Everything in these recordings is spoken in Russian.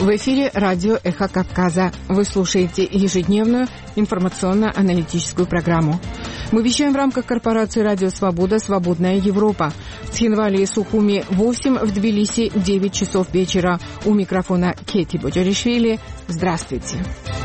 В эфире радио «Эхо Кавказа». Вы слушаете ежедневную информационно-аналитическую программу. Мы вещаем в рамках корпорации «Радио Свобода. Свободная Европа». В Цхинвале и Сухуми 8, в Тбилиси 9 часов вечера. У микрофона Кети Боджаришвили. Здравствуйте.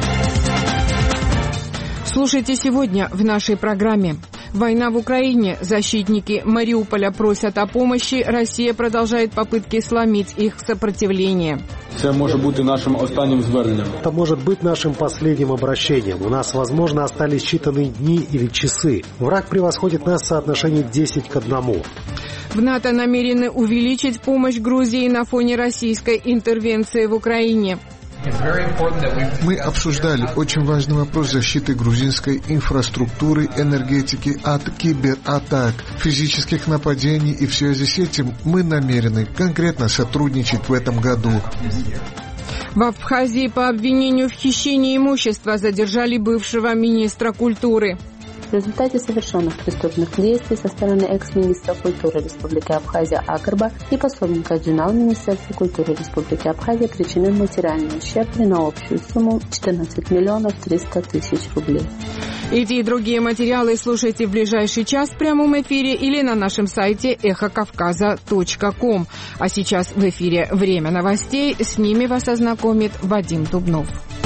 Слушайте сегодня в нашей программе. Война в Украине. Защитники Мариуполя просят о помощи. Россия продолжает попытки сломить их сопротивление. Це може бути нашим останнім зверненням. Это может быть нашим последним обращением. У нас, возможно, остались считанные дни или часы. Враг превосходит нас в соотношении 10 к 1. В НАТО намерены увеличить помощь Грузии на фоне российской интервенции в Украине. Мы обсуждали очень важный вопрос защиты грузинской инфраструктуры, энергетики от кибератак, физических нападений, и в связи с этим мы намерены конкретно сотрудничать в этом году. В Абхазии по обвинению в хищении имущества задержали бывшего министра культуры. В результате совершенных преступных действий со стороны экс-министра культуры Республики Абхазия Акарба и пособника Джинал Министерства культуры Республики Абхазия причинен материальный ущерб на общую сумму 14 миллионов 300 тысяч рублей. Эти и другие материалы слушайте в ближайший час в прямом эфире или на нашем сайте эхокавказа.ком. А сейчас в эфире «Время новостей». С ними вас ознакомит Вадим Дубнов.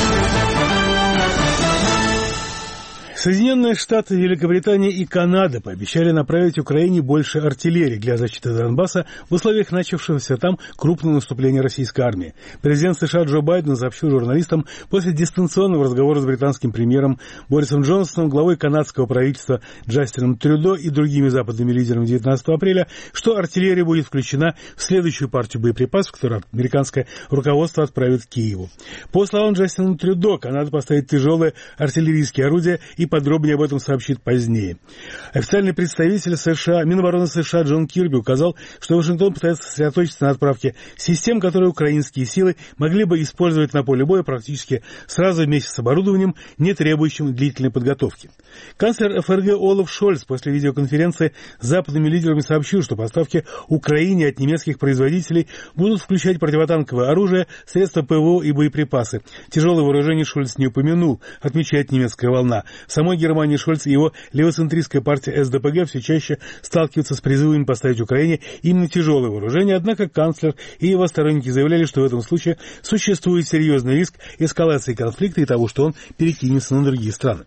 Соединенные Штаты, Великобритания и Канада пообещали направить Украине больше артиллерии для защиты Донбасса в условиях начавшегося там крупного наступления российской армии. Президент США Джо Байден сообщил журналистам после дистанционного разговора с британским премьером Борисом Джонсоном, главой канадского правительства Джастином Трюдо и другими западными лидерами 19 апреля, что артиллерия будет включена в следующую партию боеприпасов, которую американское руководство отправит к Киеву. По словам Джастина Трюдо, Канада поставит тяжелые артиллерийские орудия и подробнее об этом сообщит позднее. Официальный представитель США, Минобороны США Джон Кирби указал, что Вашингтон пытается сосредоточиться на отправке систем, которые украинские силы могли бы использовать на поле боя практически сразу вместе с оборудованием, не требующим длительной подготовки. Канцлер ФРГ Олаф Шольц после видеоконференции с западными лидерами сообщил, что поставки Украине от немецких производителей будут включать противотанковое оружие, средства ПВО и боеприпасы. Тяжелое вооружение Шольц не упомянул, отмечает немецкая волна. В самой Германии Шольц и его левоцентристская партия СДПГ все чаще сталкиваются с призывами поставить Украине именно тяжелое вооружение, однако канцлер и его сторонники заявляли, что в этом случае существует серьезный риск эскалации конфликта и того, что он перекинется на другие страны.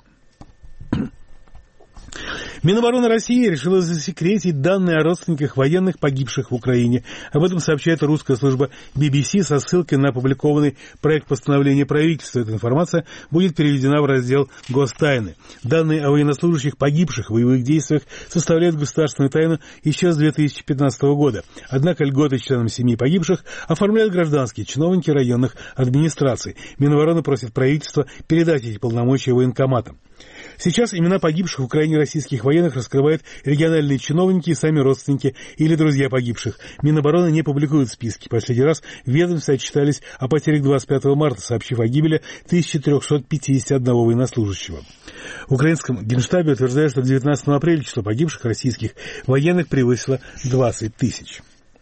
Минобороны России решила засекретить данные о родственниках военных, погибших в Украине. Об этом сообщает русская служба BBC со ссылкой на опубликованный проект постановления правительства. Эта информация будет переведена в раздел «Гостайны». Данные о военнослужащих, погибших в боевых действиях, составляют государственную тайну еще с 2015 года. Однако льготы членам семьи погибших оформляют гражданские чиновники районных администраций. Минобороны просит правительство передать эти полномочия военкоматам. Сейчас имена погибших в Украине российских военных раскрывают региональные чиновники и сами родственники или друзья погибших. Минобороны не публикует списки. Последний раз в ведомстве отчитались о потерях 25 марта, сообщив о гибели 1351 военнослужащего. В украинском генштабе утверждают, что к 19 апреля число погибших российских военных превысило 20 тысяч.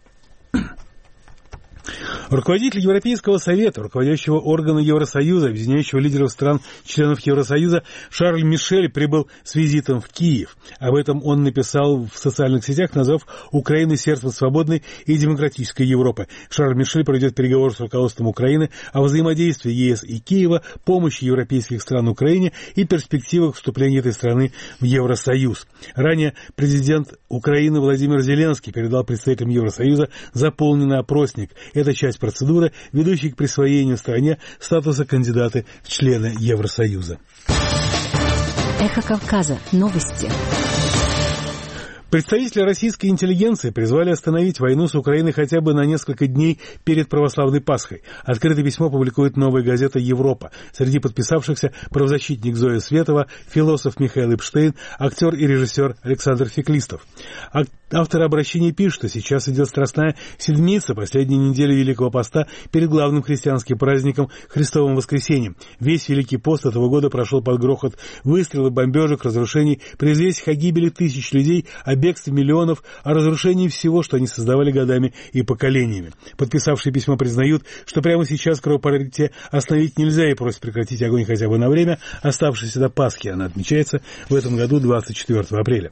Руководитель Европейского совета, руководящего органа Евросоюза, объединяющего лидеров стран-членов Евросоюза, Шарль Мишель прибыл с визитом в Киев. Об этом он написал в социальных сетях, назвав Украину сердцем свободной и демократической Европы. Шарль Мишель проведет переговоры с руководством Украины о взаимодействии ЕС и Киева, помощи европейских стран Украине и перспективах вступления этой страны в Евросоюз. Ранее президент Украины Владимир Зеленский передал представителям Евросоюза заполненный опросник. Это часть процедуры, ведущей к присвоению стране статуса кандидата в члены Евросоюза. Эхо Кавказа. Новости. Представители российской интеллигенции призвали остановить войну с Украиной хотя бы на несколько дней перед православной Пасхой. Открытое письмо публикует новая газета «Европа». Среди подписавшихся правозащитник Зоя Светова, философ Михаил Эпштейн, актер и режиссер Александр Феклистов. Автор обращения пишет, что сейчас идет страстная седмица, последняя неделя Великого Поста перед главным христианским праздником Христовым Воскресением. Весь Великий пост этого года прошел под грохот выстрелов, бомбежек, разрушений, при известиях о гибели тысяч людей, о бегстве миллионов, о разрушении всего, что они создавали годами и поколениями. Подписавшие письмо признают, что прямо сейчас кровопролитие остановить нельзя, и просят прекратить огонь хотя бы на время, оставшееся до Пасхи. Она отмечается в этом году 24 апреля.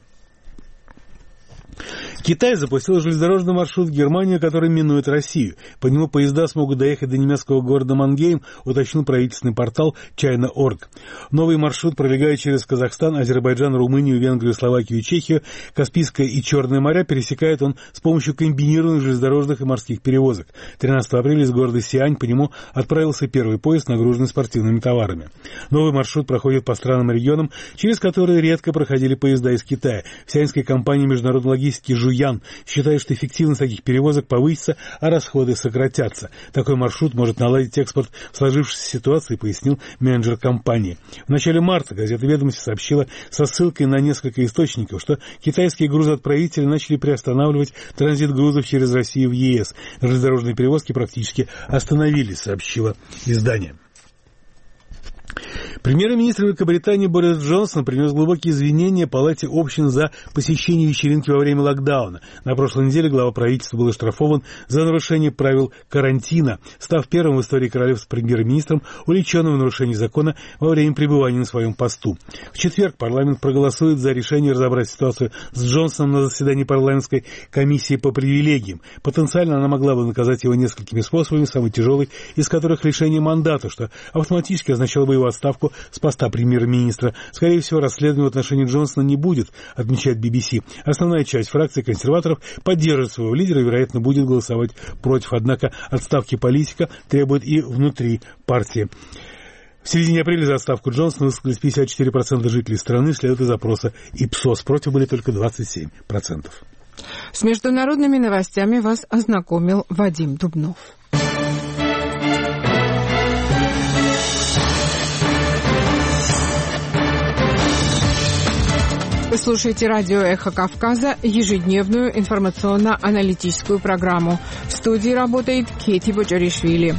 Китай запустил железнодорожный маршрут в Германию, который минует Россию. По нему поезда смогут доехать до немецкого города Мангейм, уточнил правительственный портал China.org. Новый маршрут пролегает через Казахстан, Азербайджан, Румынию, Венгрию, Словакию и Чехию. Каспийское и Черное моря пересекает он с помощью комбинированных железнодорожных и морских перевозок. 13 апреля из города Сиань по нему отправился первый поезд, нагруженный спортивными товарами. Новый маршрут проходит по странам и регионам, через которые редко проходили поезда из Китая. В сианьской компании международной логистики Жуян считает, что эффективность таких перевозок повысится, а расходы сократятся. Такой маршрут может наладить экспорт в сложившейся ситуации, пояснил менеджер компании. В начале марта газета «Ведомости» сообщила со ссылкой на несколько источников, что китайские грузоотправители начали приостанавливать транзит грузов через Россию в ЕС. Железнодорожные перевозки практически остановились, сообщило издание. Премьер-министр Великобритании Борис Джонсон принес глубокие извинения Палате общин за посещение вечеринки во время локдауна. На прошлой неделе глава правительства был оштрафован за нарушение правил карантина, став первым в истории королевства премьер-министром, увлеченным в нарушении закона во время пребывания на своем посту. В четверг парламент проголосует за решение разобрать ситуацию с Джонсоном на заседании парламентской комиссии по привилегиям. Потенциально она могла бы наказать его несколькими способами, самый тяжелый из которых лишение мандата, что автоматически означало бы его отставку с поста премьер-министра. Скорее всего, расследования в отношении Джонсона не будет, отмечает BBC. Основная часть фракции консерваторов поддерживает своего лидера и, вероятно, будет голосовать против. Однако отставки политика требует и внутри партии. В середине апреля за отставку Джонсона высказались 54% жителей страны, следует из опроса Ipsos. Против были только 27%. С международными новостями вас ознакомил Вадим Дубнов. Вы слушаете радио «Эхо Кавказа», ежедневную информационно-аналитическую программу. В студии работает Кети Боджаришвили.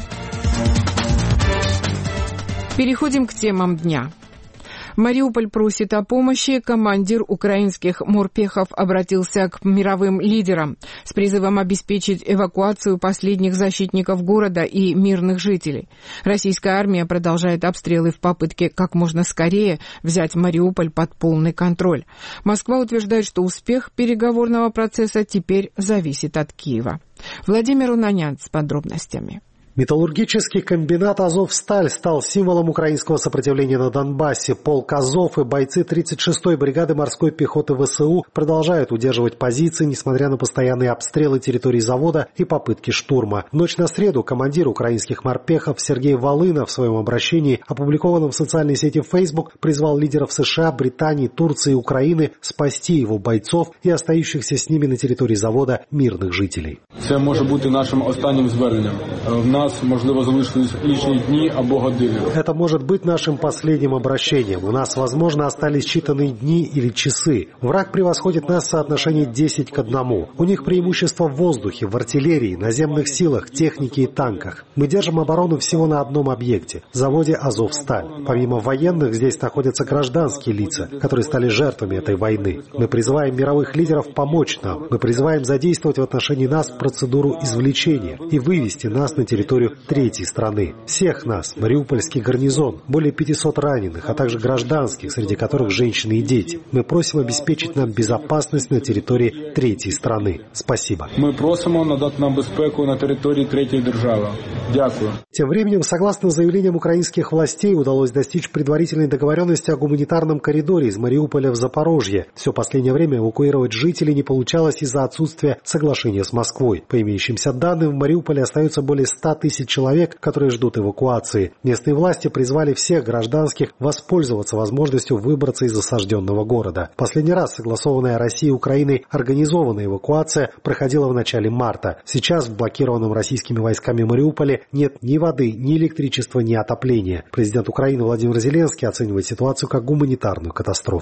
Переходим к темам дня. Мариуполь просит о помощи. Командир украинских морпехов обратился к мировым лидерам с призывом обеспечить эвакуацию последних защитников города и мирных жителей. Российская армия продолжает обстрелы в попытке как можно скорее взять Мариуполь под полный контроль. Москва утверждает, что успех переговорного процесса теперь зависит от Киева. Владимир Унанян с подробностями. Металлургический комбинат «Азовсталь» стал символом украинского сопротивления на Донбассе. Полк «Азов» и бойцы 36-й бригады морской пехоты ВСУ продолжают удерживать позиции, несмотря на постоянные обстрелы территории завода и попытки штурма. В ночь на среду командир украинских морпехов Сергей Волынов в своем обращении, опубликованном в социальной сети Facebook, призвал лидеров США, Британии, Турции и Украины спасти его бойцов и остающихся с ними на территории завода мирных жителей. Це може бути нашим останнім зверненням. В нас, можливо, залишились лічні дні або години. Это может быть нашим последним обращением. У нас, возможно, остались считанные дни или часы. Враг превосходит нас в соотношении 10 к 1. У них преимущество в воздухе, в артиллерии, наземных силах, технике и танках. Мы держим оборону всего на одном объекте – заводе «Азовсталь». Помимо военных, здесь находятся гражданские лица, которые стали жертвами этой войны. Мы призываем мировых лидеров помочь нам. Мы призываем задействовать в отношении нас процедуру извлечения и вывести нас на территорию третьей страны. Всех нас, Мариупольский гарнизон, более 500 раненых, а также гражданских, среди которых женщины и дети. Мы просим обеспечить нам безопасность на территории третьей страны. Спасибо. Мы просим надать нам безпеку на территории третьей державы. Дякую. Тем временем, согласно заявлениям украинских властей, удалось достичь предварительной договоренности о гуманитарном коридоре из Мариуполя в Запорожье. Все последнее время эвакуировать жителей не получалось из-за отсутствия соглашения с Москвой. По имеющимся данным, в Мариуполе остается более 100 тысяч человек, которые ждут эвакуации. Местные власти призвали всех гражданских воспользоваться возможностью выбраться из осажденного города. В последний раз согласованная Россией и Украиной организованная эвакуация проходила в начале марта. Сейчас в блокированном российскими войсками Мариуполе нет ни воды, ни электричества, ни отопления. Президент Украины Владимир Зеленский оценивает ситуацию как гуманитарную катастрофу.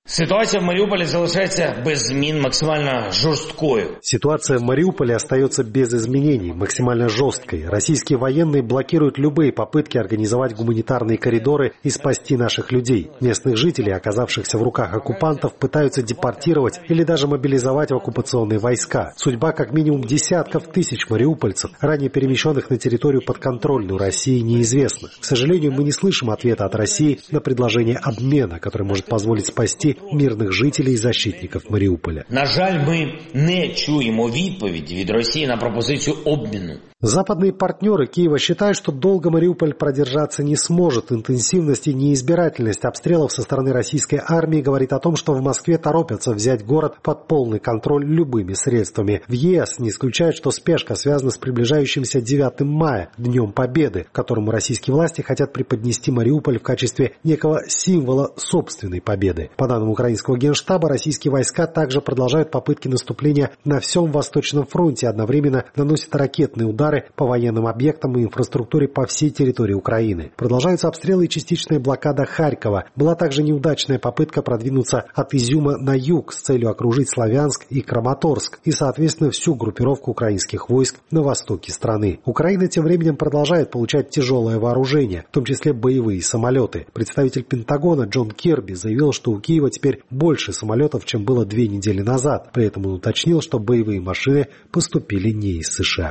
Ситуація в Маріуполі залишається без змін, максимально жорсткою. Ситуация в Мариуполе остается без изменений, максимально жесткой. Российские военные блокируют любые попытки организовать гуманитарные коридоры и спасти наших людей. Местных жителей, оказавшихся в руках оккупантов, пытаются депортировать или даже мобилизовать в оккупационные войска. Судьба как минимум десятков тысяч мариупольцев, ранее перемещенных на территорию подконтрольную России, неизвестна. К сожалению, мы не слышим ответа от России на предложение обмена, который может позволить спасти мирних жителей і защитників Маріуполя. На жаль, ми не чуємо відповіді від Росії на пропозицію обміну. Западные партнеры Киева считают, что долго Мариуполь продержаться не сможет. Интенсивность и неизбирательность обстрелов со стороны российской армии говорит о том, что в Москве торопятся взять город под полный контроль любыми средствами. В ЕС не исключают, что спешка связана с приближающимся 9 мая, Днем Победы, к которому российские власти хотят преподнести Мариуполь в качестве некого символа собственной победы. По данным украинского генштаба, российские войска также продолжают попытки наступления на всем Восточном фронте, одновременно наносят ракетные удары по военным объектам и инфраструктуре по всей территории Украины. Продолжаются обстрелы и частичная блокада Харькова. Была также неудачная попытка продвинуться от Изюма на юг с целью окружить Славянск и Краматорск и, соответственно, всю группировку украинских войск на востоке страны. Украина тем временем продолжает получать тяжелое вооружение, в том числе боевые самолеты. Представитель Пентагона Джон Кирби заявил, что у Киева теперь больше самолетов, чем было 2 недели назад. При этом он уточнил, что боевые машины поступили не из США.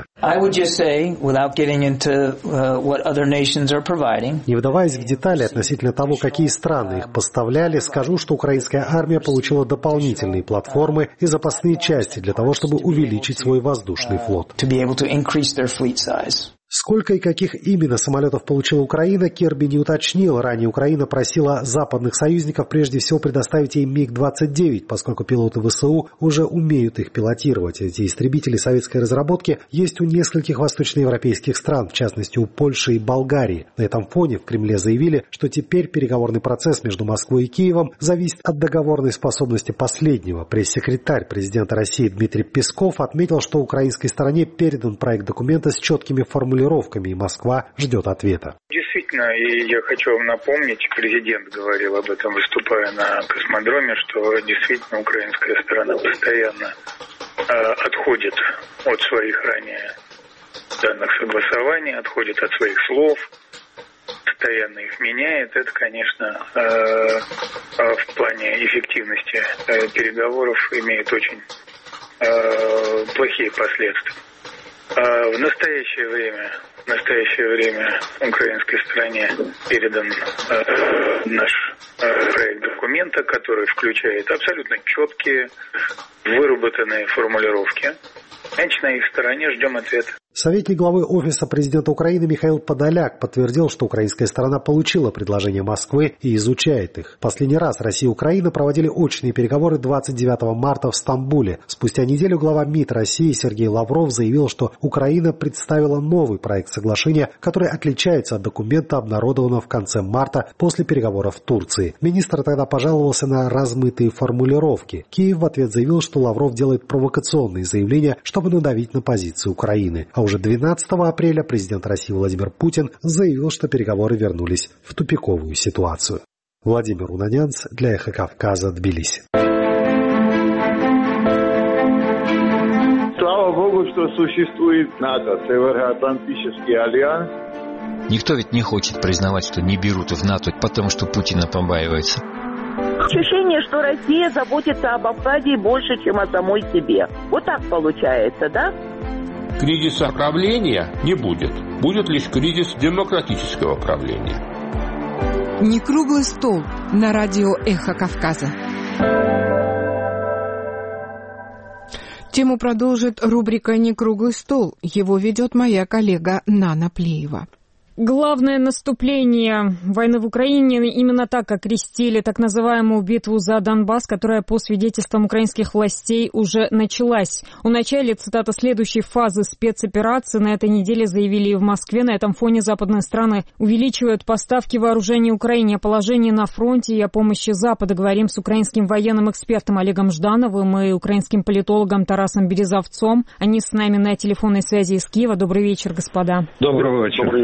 Не вдаваясь в детали относительно того, какие страны их поставляли, скажу, что украинская армия получила дополнительные платформы и запасные части для того, чтобы увеличить свой воздушный флот. Сколько и каких именно самолетов получила Украина, Кирби не уточнил. Ранее Украина просила западных союзников прежде всего предоставить ей МиГ-29, поскольку пилоты ВСУ уже умеют их пилотировать. Эти истребители советской разработки есть у нескольких восточноевропейских стран, в частности у Польши и Болгарии. На этом фоне в Кремле заявили, что теперь переговорный процесс между Москвой и Киевом зависит от договорной способности последнего. Пресс-секретарь президента России Дмитрий Песков отметил, что украинской стороне передан проект документа с четкими формулировками, и Москва ждет ответа. Действительно, и я хочу вам напомнить, президент говорил об этом, выступая на космодроме, что действительно украинская сторона постоянно отходит от своих ранее данных согласований, отходит от своих слов, постоянно их меняет. Это, конечно, в плане эффективности переговоров имеет очень плохие последствия. В настоящее время украинской стороне передан наш проект документа, который включает абсолютно четкие, выработанные формулировки. Значит, на их стороне ждем ответа. Советник главы Офиса президента Украины Михаил Подоляк подтвердил, что украинская сторона получила предложения Москвы и изучает их. Последний раз Россия и Украина проводили очные переговоры 29 марта в Стамбуле. Спустя неделю глава МИД России Сергей Лавров заявил, что Украина представила новый проект соглашения, который отличается от документа, обнародованного в конце марта после переговоров в Турции. Министр тогда пожаловался на размытые формулировки. Киев в ответ заявил, что Лавров делает провокационные заявления, чтобы надавить на позицию Украины. А уже 12 апреля президент России Владимир Путин заявил, что переговоры вернулись в тупиковую ситуацию. Владимир Унанянц для Эхо Кавказа, Тбилиси. Слава Богу, что существует НАТО, Североатлантический альянс. Никто ведь не хочет признавать, что не берут в НАТО, потому что Путина побаивается. Ощущение, что Россия заботится об Абхазии больше, чем о самой себе. Вот так получается, да? Кризиса правления не будет. Будет лишь кризис демократического правления. Не круглый стол на радио «Эхо Кавказа». Тему продолжит рубрика «Не круглый стол». Его ведет моя коллега Нана Плеева. Главное наступление войны в Украине именно так окрестили так называемую битву за Донбасс, которая по свидетельствам украинских властей уже началась. О начале, цитата, следующей фазы спецоперации на этой неделе заявили и в Москве. На этом фоне западные страны увеличивают поставки вооружений Украине. О положении на фронте и о помощи Запада говорим с украинским военным экспертом Олегом Ждановым и украинским политологом Тарасом Березовцом. Они с нами на телефонной связи из Киева. Добрый вечер, господа. Добрый вечер. Добрый вечер.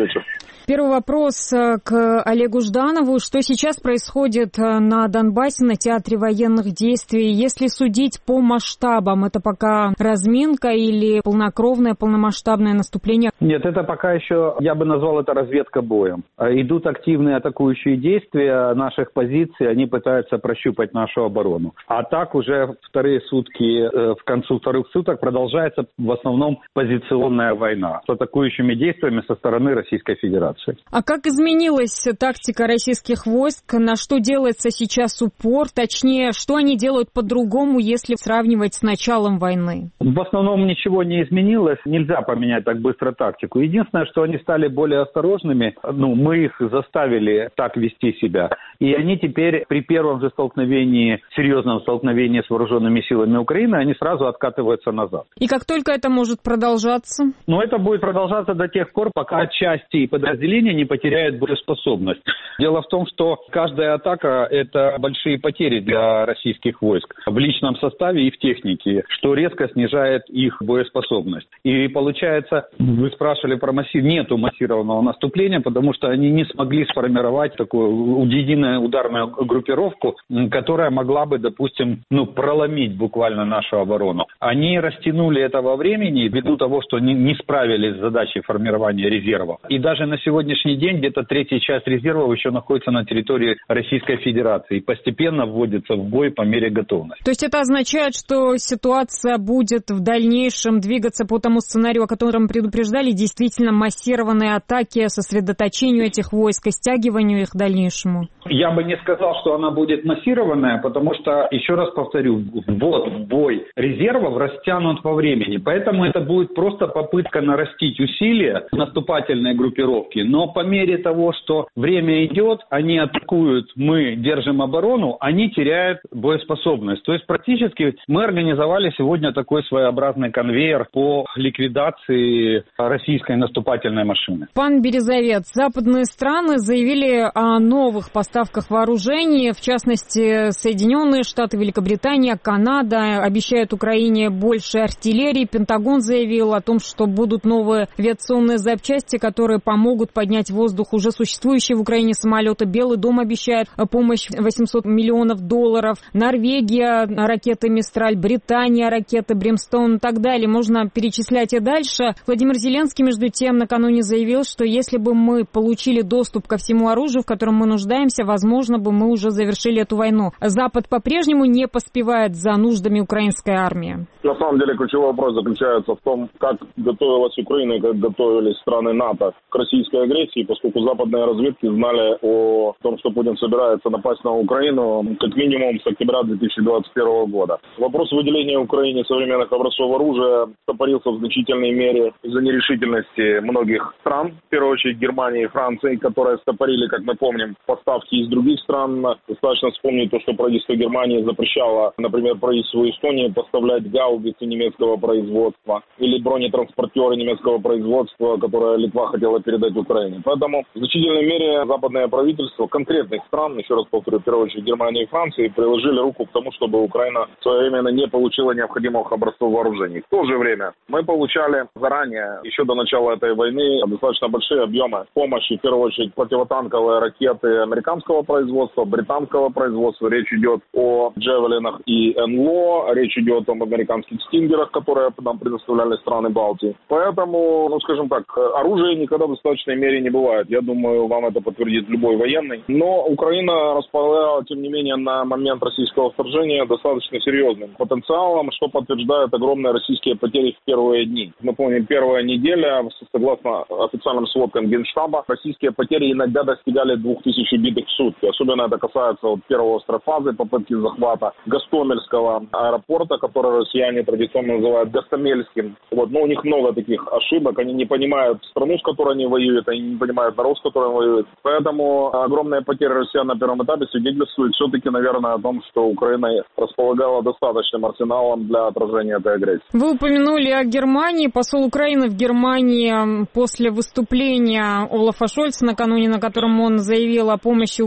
Первый вопрос к Олегу Жданову. Что сейчас происходит на Донбассе, на театре военных действий? Если судить по масштабам, это пока разминка или полнокровное, полномасштабное наступление? Нет, это пока еще, я бы назвал это разведка боем. Идут активные атакующие действия наших позиций, они пытаются прощупать нашу оборону. А так уже вторые сутки, в концу вторых суток продолжается в основном позиционная война с атакующими действиями со стороны Российской Федерации. А как изменилась тактика российских войск? На что делается сейчас упор? Точнее, что они делают по-другому, если сравнивать с началом войны? В основном ничего не изменилось. Нельзя поменять так быстро тактику. Единственное, что они стали более осторожными. Мы их заставили так вести себя. И они теперь при первом же столкновении, серьезном столкновении с вооруженными силами Украины, они сразу откатываются назад. И как только это может продолжаться? Это будет продолжаться до тех пор, пока части и подразделения не потеряют боеспособность. Дело в том, что каждая атака – это большие потери для российских войск в личном составе и в технике, что резко снижает их боеспособность. И получается, вы спрашивали про нету массированного наступления, потому что они не смогли сформировать такую единую ударную группировку, которая могла бы, допустим, проломить буквально нашу оборону. Они растянули это во времени ввиду того, что не справились с задачей формирования резервов. И даже на сегодняшний день где-то третья часть резервов еще находится на территории Российской Федерации и постепенно вводится в бой по мере готовности. То есть это означает, что ситуация будет в дальнейшем двигаться по тому сценарию, о котором предупреждали, действительно массированные атаки, сосредоточению этих войск и стягиванию их дальнейшему? Я бы не сказал, что она будет массированная, потому что, еще раз повторю, ввод в бой резервов растянут во времени. Поэтому это будет просто попытка нарастить усилия наступательной группировки. Но по мере того, что время идет, они атакуют, мы держим оборону, они теряют боеспособность. То есть практически мы организовали сегодня такой своеобразный конвейер по ликвидации российской наступательной машины. Пан Березовец, западные страны заявили о новых поставках вооружений, в частности, Соединенные Штаты, Великобритания, Канада обещают Украине больше артиллерии. Пентагон заявил о том, что будут новые авиационные запчасти, которые помогут поднять в воздух уже существующие в Украине самолеты. Белый дом обещает помощь $800 миллионов. Норвегия ракеты «Мистраль», Британия ракеты «Бримстоун» и так далее. Можно перечислять и дальше. Владимир Зеленский, между тем, накануне заявил, что если бы мы получили доступ ко всему оружию, в котором мы нуждаемся, возможно бы мы уже завершили эту войну. Запад по-прежнему не поспевает за нуждами украинской армии. На самом деле ключевой вопрос заключается в том, как готовилась Украина и как готовились страны НАТО к российской агрессии, поскольку западные разведки знали о том, что Путин собирается напасть на Украину как минимум с октября 2021 года. Вопрос выделения Украине современных образцов оружия стопорился в значительной мере из-за нерешительности многих стран, в первую очередь Германии и Франции, которые стопорили, как мы помним, поставки из других стран. Достаточно вспомнить то, что правительство Германии запрещало, например, правительству Эстонии поставлять гаубицы немецкого производства или бронетранспортеры немецкого производства, которые Литва хотела передать Украине. Поэтому в значительной мере западное правительство конкретных стран, еще раз повторю, в первую очередь Германии и Франции, приложили руку к тому, чтобы Украина своевременно не получила необходимых образцов вооружений. В то же время мы получали заранее, еще до начала этой войны, достаточно большие объемы помощи, в первую очередь противотанковые ракеты американского производства, британского производства. Речь идет о Джевелинах и НЛО, речь идет о американских стингерах, которые нам предоставляли страны Балтии. Поэтому, скажем так, оружия никогда в достаточной мере не бывает. Я думаю, вам это подтвердит любой военный. Но Украина располагала, тем не менее, на момент российского вторжения достаточно серьезным потенциалом, что подтверждает огромные российские потери в первые дни. Мы помним, первая неделя, согласно официальным сводкам Генштаба, российские потери иногда достигали 2000 убитых в сутки. Особенно это касается первой острой фазы попытки захвата Гостомельского аэропорта, который россияне традиционно называют Гостомельским. Но у них много таких ошибок. Они не понимают страну, с которой они воюют, они не понимают народ, с которым воюют. Поэтому огромные потери россиян на первом этапе свидетельствуют все-таки, наверное, о том, что Украина располагала достаточным арсеналом для отражения этой агрессии. Вы упомянули о Германии. Посол Украины в Германии после выступления Олафа Шольца накануне, на котором он заявил о помощи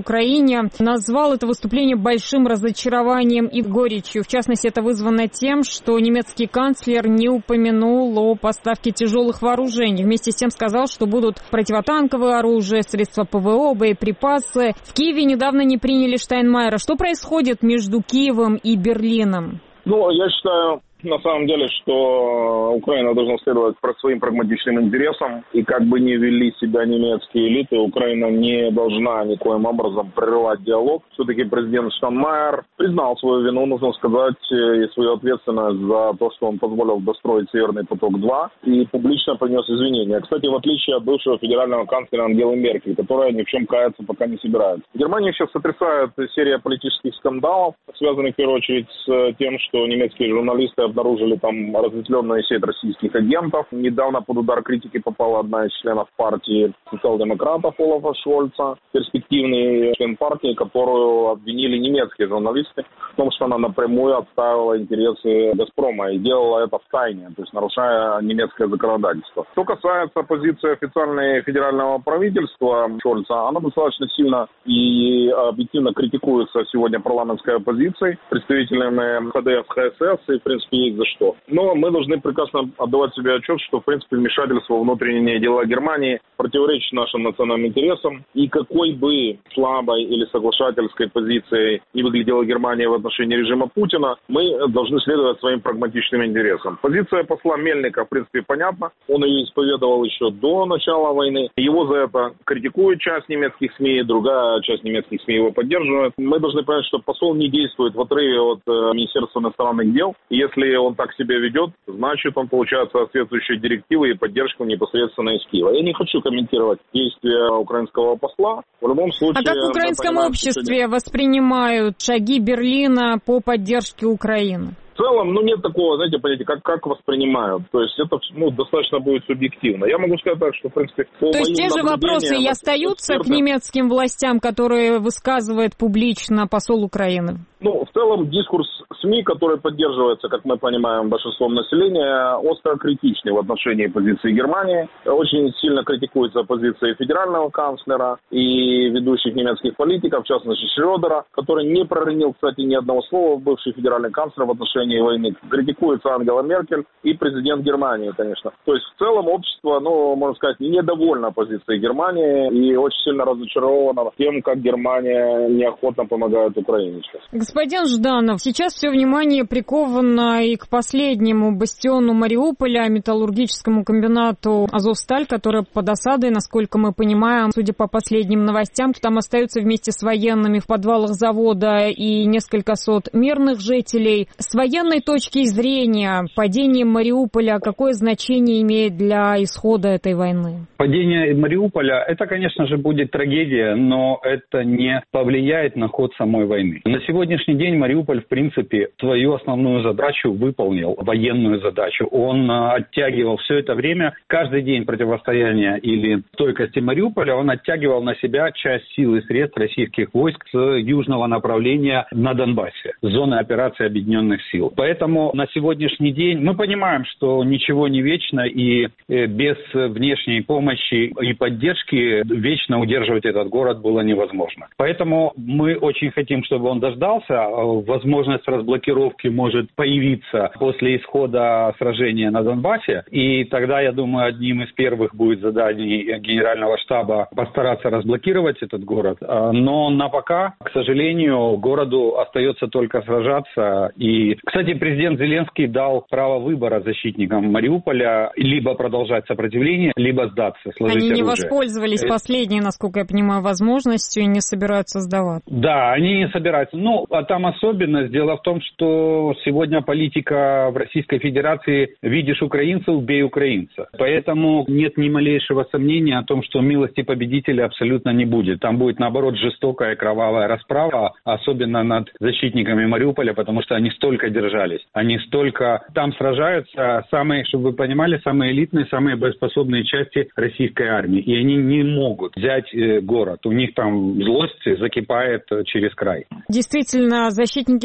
Украине, назвал это выступление большим разочарованием и горечью. В частности, это вызвано тем, что немецкий канцлер не упомянул о поставке тяжелых вооружений. Вместе с тем сказал, что будут противотанковое оружие, средства ПВО, боеприпасы. В Киеве недавно не приняли Штайнмайера. Что происходит между Киевом и Берлином? Я считаю, на самом деле, что Украина должна следовать своим прагматичным интересам. И как бы ни вели себя немецкие элиты, Украина не должна никоим образом прерывать диалог. Все-таки президент Штайнмайер признал свою вину, нужно сказать, и свою ответственность за то, что он позволил достроить Северный поток-2 и публично принес извинения. Кстати, в отличие от бывшего федерального канцлера Ангелы Меркель, которая ни в чем каяться пока не собирается. Германию сейчас сотрясает серия политических скандалов, связанных в первую очередь с тем, что немецкие журналисты обнаружили там разветвленную сеть российских агентов. Недавно под удар критики попала одна из членов партии социал-демократов Олафа Шольца, перспективный член партии, которую обвинили немецкие журналисты в том, что она напрямую отстаивала интересы «Газпрома» и делала это втайне, то есть нарушая немецкое законодательство. Что касается позиции официальной федерального правительства Шольца, она достаточно сильно и объективно критикуется сегодня парламентской оппозицией, представителями ХДС, ХСС, и в принципе есть за что. Но мы должны прекрасно отдавать себе отчет, что в принципе вмешательство в внутренние дела Германии противоречит нашим национальным интересам. И какой бы слабой или соглашательской позицией не выглядела Германия в отношении режима Путина, мы должны следовать своим прагматичным интересам. Позиция посла Мельника в принципе понятна. Он ее исповедовал еще до начала войны. Его за это критикует часть немецких СМИ, другая часть немецких СМИ его поддерживает. Мы должны понять, что посол не действует в отрыве от Министерства иностранных дел. И если он так себя ведет, значит он получает соответствующие директивы и поддержку непосредственно из Киева. Я не хочу комментировать действия украинского посла. В любом случае... А как в украинском обществе воспринимают шаги Берлина по поддержке Украины? В целом, нет такого, знаете, понятия, как воспринимают. То есть это достаточно будет субъективно. Я могу сказать так, что, в принципе... То есть те же вопросы и остаются к немецким властям, которые высказывает публично посол Украины? В целом дискурс СМИ, который поддерживается, как мы понимаем, большинством населения, остро критичный в отношении позиции Германии. Очень сильно критикуется позиция федерального канцлера и ведущих немецких политиков, в частности Шрёдера, который не проронил, кстати, ни одного слова, бывший федеральный канцлер, в отношении войны. Критикуется Ангела Меркель и президент Германии, конечно. То есть в целом общество, можно сказать, недовольно позицией Германии и очень сильно разочаровано тем, как Германия неохотно помогает Украине сейчас. Господин Жданов, сейчас все внимание приковано и к последнему бастиону Мариуполя, металлургическому комбинату «Азовсталь», который под осадой, насколько мы понимаем, судя по последним новостям, там остаются вместе с военными в подвалах завода и несколько сот мирных жителей. С военной точки зрения падение Мариуполя какое значение имеет для исхода этой войны? Падение Мариуполя, это, конечно же, будет трагедия, но это не повлияет на ход самой войны. На сегодняшний день Мариуполь, в принципе, свою основную задачу выполнил, военную задачу. Он оттягивал все это время, каждый день противостояния или стойкости Мариуполя, он оттягивал на себя часть сил и средств российских войск с южного направления на Донбассе, зоны операции Объединенных сил. Поэтому на сегодняшний день мы понимаем, что ничего не вечно, и без внешней помощи и поддержки вечно удерживать этот город было невозможно. Поэтому мы очень хотим, чтобы он дождался. Возможность разблокировки может появиться после исхода сражения на Донбассе. И тогда, я думаю, одним из первых будет заданий Генерального штаба постараться разблокировать этот город. Но на пока, к сожалению, городу остается только сражаться. И, кстати, президент Зеленский дал право выбора защитникам Мариуполя либо продолжать сопротивление, либо сдаться, сложить оружие. Они не воспользовались последней, насколько я понимаю, возможностью и не собираются сдаваться. Да, они не собираются. А там особенность. Дело в том, что сегодня политика в Российской Федерации «видишь украинца, убей украинца». Поэтому нет ни малейшего сомнения о том, что милости победителя абсолютно не будет. Там будет, наоборот, жестокая кровавая расправа, особенно над защитниками Мариуполя, потому что они столько держались. Они столько там сражаются, чтобы вы понимали, самые элитные, самые боеспособные части российской армии. И они не могут взять город. У них там злость закипает через край. Действительно, защитники Мариуполя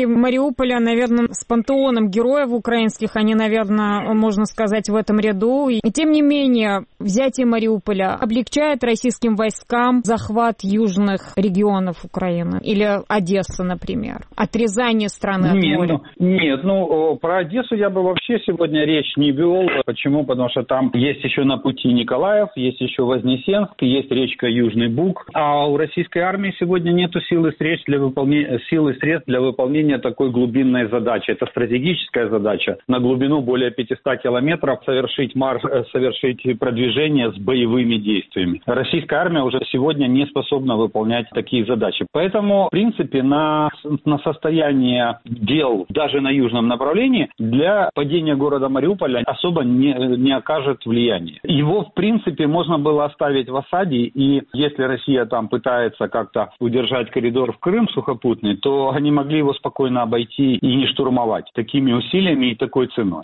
Мариуполя, наверное, с пантеоном героев украинских, они, наверное, можно сказать, в этом ряду. И тем не менее, взятие Мариуполя облегчает российским войскам захват южных регионов Украины? Или Одесса, например? Отрезание страны от моря? Нет, про Одессу я бы вообще сегодня речь не вел. Почему? Потому что там есть еще на пути Николаев, есть еще Вознесенск, есть речка Южный Буг. А у российской армии сегодня нету сил и средств для выполнения такой глубинной задачи. Это стратегическая задача. На глубину более 500 километров совершить продвижение с боевыми действиями. Российская армия уже сегодня не способна выполнять такие задачи. Поэтому, в принципе, на состояние дел даже на южном направлении для падения города Мариуполя особо не окажет влияния. Его, в принципе, можно было оставить в осаде, и если Россия там пытается как-то удержать коридор в Крым сухопутный, то они могли его спокойно обойти и не штурмовать такими усилиями и такой ценой.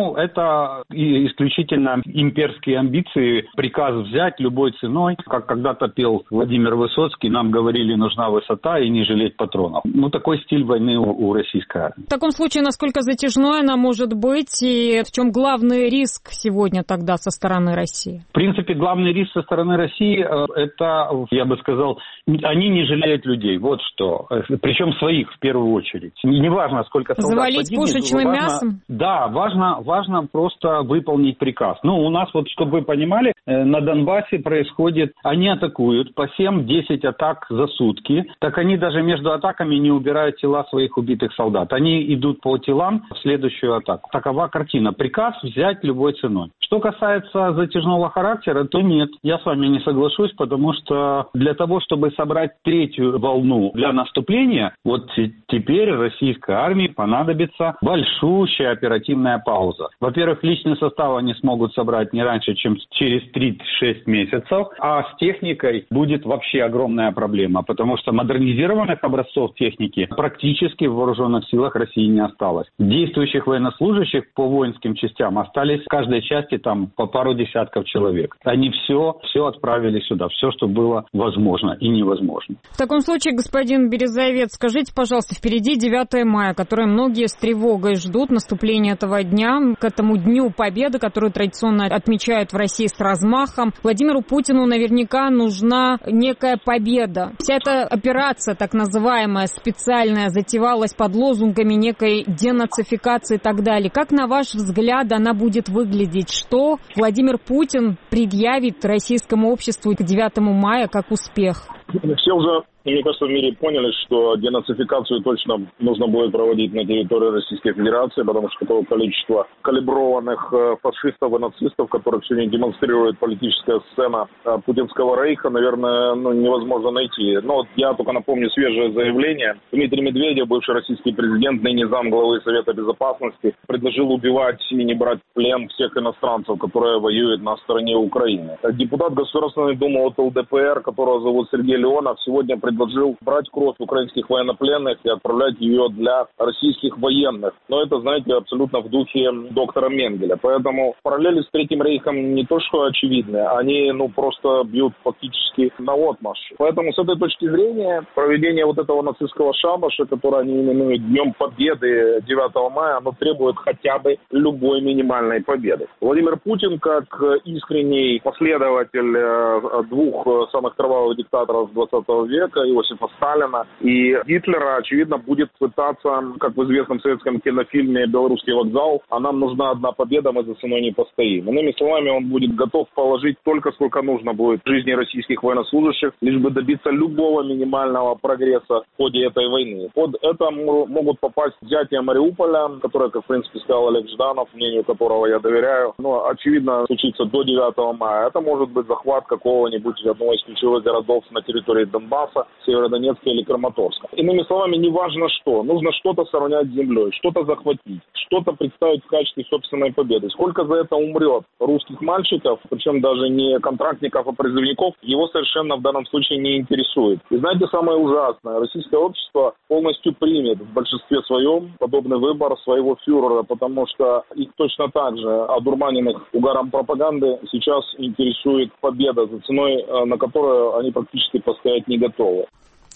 Это исключительно имперские амбиции, приказ взять любой ценой. Как когда-то пел Владимир Высоцкий, нам говорили, нужна высота и не жалеть патронов. Такой стиль войны у российской армии. В таком случае, насколько затяжной она может быть и в чем главный риск сегодня тогда со стороны России? В принципе, главный риск со стороны России, это, я бы сказал, они не жалеют людей. Вот что. Причем своих в первую очередь. Неважно, сколько солдат завалить погибнет. пушечным мясом? Да, важно просто выполнить приказ. У нас, чтобы вы понимали, на Донбассе происходит, они атакуют по 7-10 атак за сутки. Так они даже между атаками не убирают тела своих убитых солдат. Они идут по телам в следующую атаку. Такова картина. Приказ взять любой ценой. Что касается затяжного характера, то нет. Я с вами не соглашусь, потому что для того, чтобы собрать третью волну для наступления, теперь российской армии понадобится большущая оперативная пауза. Во-первых, личный состав они смогут собрать не раньше, чем через 3-6 месяцев, а с техникой будет вообще огромная проблема, потому что модернизированных образцов техники практически в вооруженных силах России не осталось. Действующих военнослужащих по воинским частям остались в каждой части по пару десятков человек. Они все отправили сюда, все, что было возможно и невозможно. В таком случае, господин Березовец, скажите, пожалуйста, впереди 9 мая, которое многие с тревогой ждут, наступления этого дня, к этому Дню Победы, который традиционно отмечают в России с размахом. Владимиру Путину наверняка нужна некая победа. Вся эта операция, так называемая, специальная, затевалась под лозунгами некой денацификации и так далее. Как, на ваш взгляд, она будет выглядеть? Что Владимир Путин предъявит российскому обществу к 9 мая как успех? Все уже, мне кажется, в мире поняли, что денацификацию точно нужно будет проводить на территории Российской Федерации, потому что такое количество калиброванных фашистов и нацистов, которых сегодня демонстрирует политическая сцена путинского рейха, наверное, невозможно найти. Но я только напомню свежее заявление. Дмитрий Медведев, бывший российский президент, ныне замглавы Совета Безопасности, предложил убивать и не брать в плен всех иностранцев, которые воюют на стороне Украины. Депутат Государственной Думы от ЛДПР, которого зовут Сергей Леонов, сегодня предложил брать кровь украинских военнопленных и отправлять ее для российских военных. Но это, знаете, абсолютно в духе доктора Менгеля. Поэтому параллели с Третьим Рейхом не то что очевидны, они просто бьют фактически наотмашь. Поэтому с этой точки зрения проведение этого нацистского шабаша, который они именуют Днем Победы 9 мая, оно требует хотя бы любой минимальной победы. Владимир Путин, как искренний последователь двух самых кровавых диктаторов 20 века, Иосифа Сталина и Гитлера, очевидно, будет пытаться, как в известном советском кинофильме «Белорусский вокзал», а нам нужна одна победа, мы за ценой не постоим. Иными словами, он будет готов положить столько, сколько нужно будет в жизни российских военнослужащих, лишь бы добиться любого минимального прогресса в ходе этой войны. Под это могут попасть взятие Мариуполя, которое, как в принципе сказал Олег Жданов, мнению которого я доверяю, но очевидно случится до 9 мая. Это может быть захват какого-нибудь одного из ключевых городов на территории Донбасса, Северодонецка или Краматорска. Иными словами, неважно что, нужно что-то сравнять с землей, что-то захватить, что-то представить в качестве собственной победы. Сколько за это умрет русских мальчиков, причем даже не контрактников, а призывников, его совершенно в данном случае не интересует. И знаете, самое ужасное, российское общество полностью примет в большинстве своем подобный выбор своего фюрера, потому что их точно так же, одурманенных угаром пропаганды, сейчас интересует победа, за ценой на которую они практически постоять не готовы.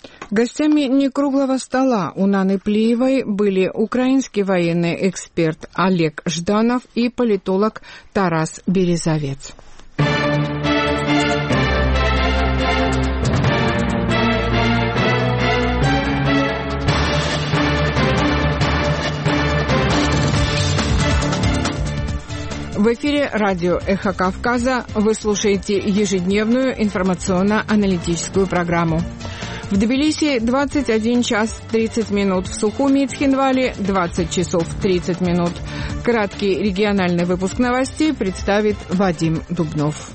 Гостями некруглого стола у Наны Плиевой были украинский военный эксперт Олег Жданов и политолог Тарас Березовец. В эфире радио «Эхо Кавказа». Вы слушаете ежедневную информационно-аналитическую программу. В Тбилиси 21 час 30 минут, в Сухуми и Цхинвале 20 часов 30 минут. Краткий региональный выпуск новостей представит Вадим Дубнов.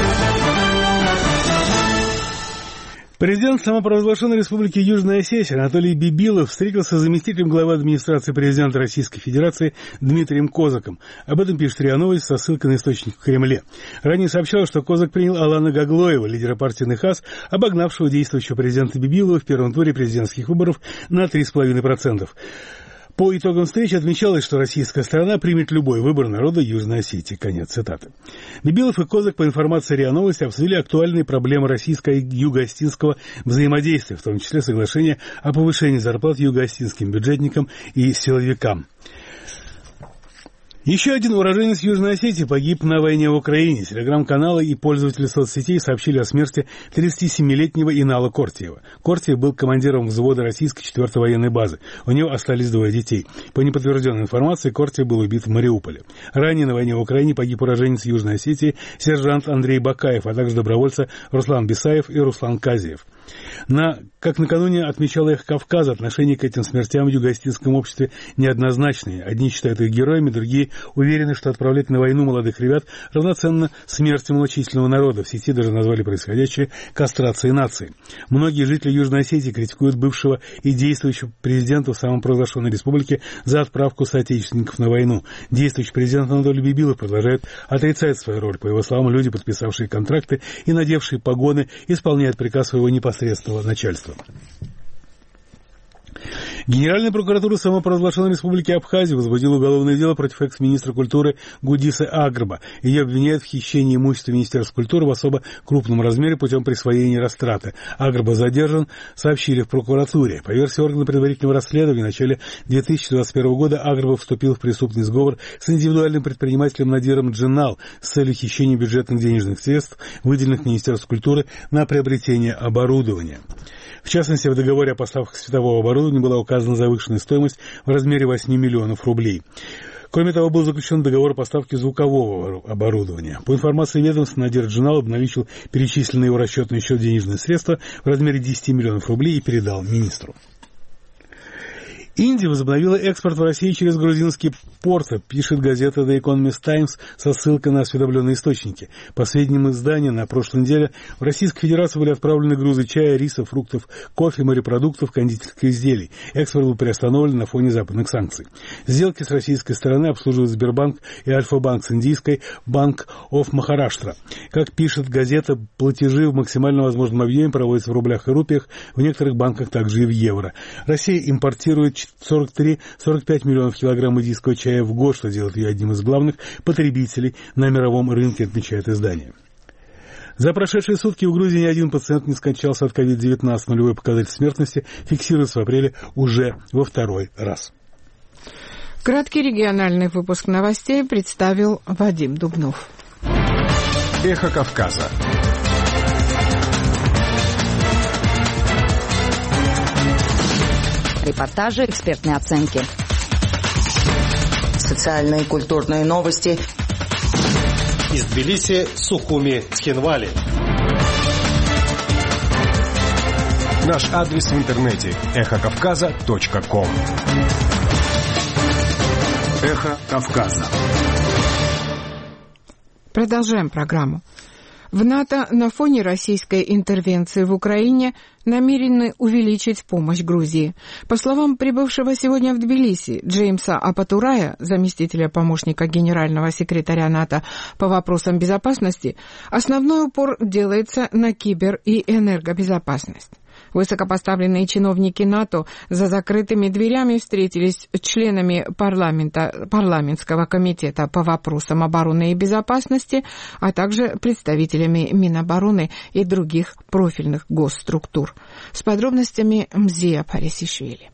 Президент самопровозглашенной республики Южная Осетия Анатолий Бибилов встретился с заместителем главы администрации президента Российской Федерации Дмитрием Козаком. Об этом пишет РИА Новости со ссылкой на источник в Кремле. Ранее сообщалось, что Козак принял Алана Гаглоева, лидера партии НХАС, обогнавшего действующего президента Бибилова в первом туре президентских выборов на 3,5%. По итогам встречи отмечалось, что российская сторона примет любой выбор народа Южной Осетии. Конец цитаты. Бибилов и Козак, по информации РИА Новости, обсудили актуальные проблемы российско-юго-осетинского взаимодействия, в том числе соглашение о повышении зарплат юго-осетинским бюджетникам и силовикам. Еще один уроженец Южной Осетии погиб на войне в Украине. Телеграм-каналы и пользователи соцсетей сообщили о смерти 37-летнего Инала Кортиева. Кортиев был командиром взвода российской 4-й военной базы. У него остались 2 детей. По неподтвержденной информации, Кортиев был убит в Мариуполе. Ранее на войне в Украине погиб уроженец Южной Осетии сержант Андрей Бакаев, а также добровольцы Руслан Бесаев и Руслан Казиев. Как накануне отмечало «Эхо Кавказа», отношение к этим смертям в юго-осетинском обществе неоднозначные. Одни считают их героями, другие уверены, что отправлять на войну молодых ребят равноценно смерти малочисленного народа. В сети даже назвали происходящее кастрацией нации. Многие жители Южной Осетии критикуют бывшего и действующего президента в самопровозглашенной республике за отправку соотечественников на войну. Действующий президент Анатолий Бибилов продолжает отрицать свою роль. По его словам, люди, подписавшие контракты и надевшие погоны, исполняют приказ своего непосредственного начальства. Генеральная прокуратура самопровозглашенной республики Абхазия возбудила уголовное дело против экс-министра культуры Гудисы Агрба. Ее обвиняют в хищении имущества Министерства культуры в особо крупном размере путем присвоения и растраты. Агрба задержан, сообщили в прокуратуре. По версии органа предварительного расследования, в начале 2021 года Агрба вступил в преступный сговор с индивидуальным предпринимателем Надиром Джинал с целью хищения бюджетных денежных средств, выделенных Министерству культуры на приобретение оборудования. В частности, в договоре о поставках светового оборудования была указана завышенная стоимость в размере 8 миллионов рублей. Кроме того, был заключен договор о поставке звукового оборудования. По информации ведомства, Надир Джинал обналичил перечисленные его расчетные счет денежные средства в размере 10 миллионов рублей и передал министру. Индия возобновила экспорт в Россию через грузинские порты, пишет газета The Economist Times со ссылкой на осведомленные источники. По сведениям издания, на прошлой неделе в Российской Федерации были отправлены грузы чая, риса, фруктов, кофе, морепродуктов, кондитерских изделий. Экспорт был приостановлен на фоне западных санкций. Сделки с российской стороны обслуживают Сбербанк и Альфа-банк с индийской Bank of Maharashtra. Как пишет газета, платежи в максимально возможном объеме проводятся в рублях и рупиях, в некоторых банках также и в евро. Россия импортирует 43-45 миллионов килограмм индийского чая в год, что делает ее одним из главных потребителей на мировом рынке, отмечает издание. За прошедшие сутки в Грузии ни один пациент не скончался от COVID-19. Нулевой показатель смертности фиксируется в апреле уже во 2-й раз. Краткий региональный выпуск новостей представил Вадим Дубнов. Эхо Кавказа. Репортажи, экспертные оценки. Социальные и культурные новости. Из Тбилиси, Сухуми, Цхинвали. Наш адрес в интернете эхокавказа.ком. Эхо Кавказа. Продолжаем программу. В НАТО на фоне российской интервенции в Украине намерены увеличить помощь Грузии. По словам прибывшего сегодня в Тбилиси Джеймса Апатурая, заместителя помощника генерального секретаря НАТО по вопросам безопасности, основной упор делается на кибер- и энергобезопасность. Высокопоставленные чиновники НАТО за закрытыми дверями встретились с членами парламентского комитета по вопросам обороны и безопасности, а также представителями Минобороны и других профильных госструктур. С подробностями Мзия Парисишвили.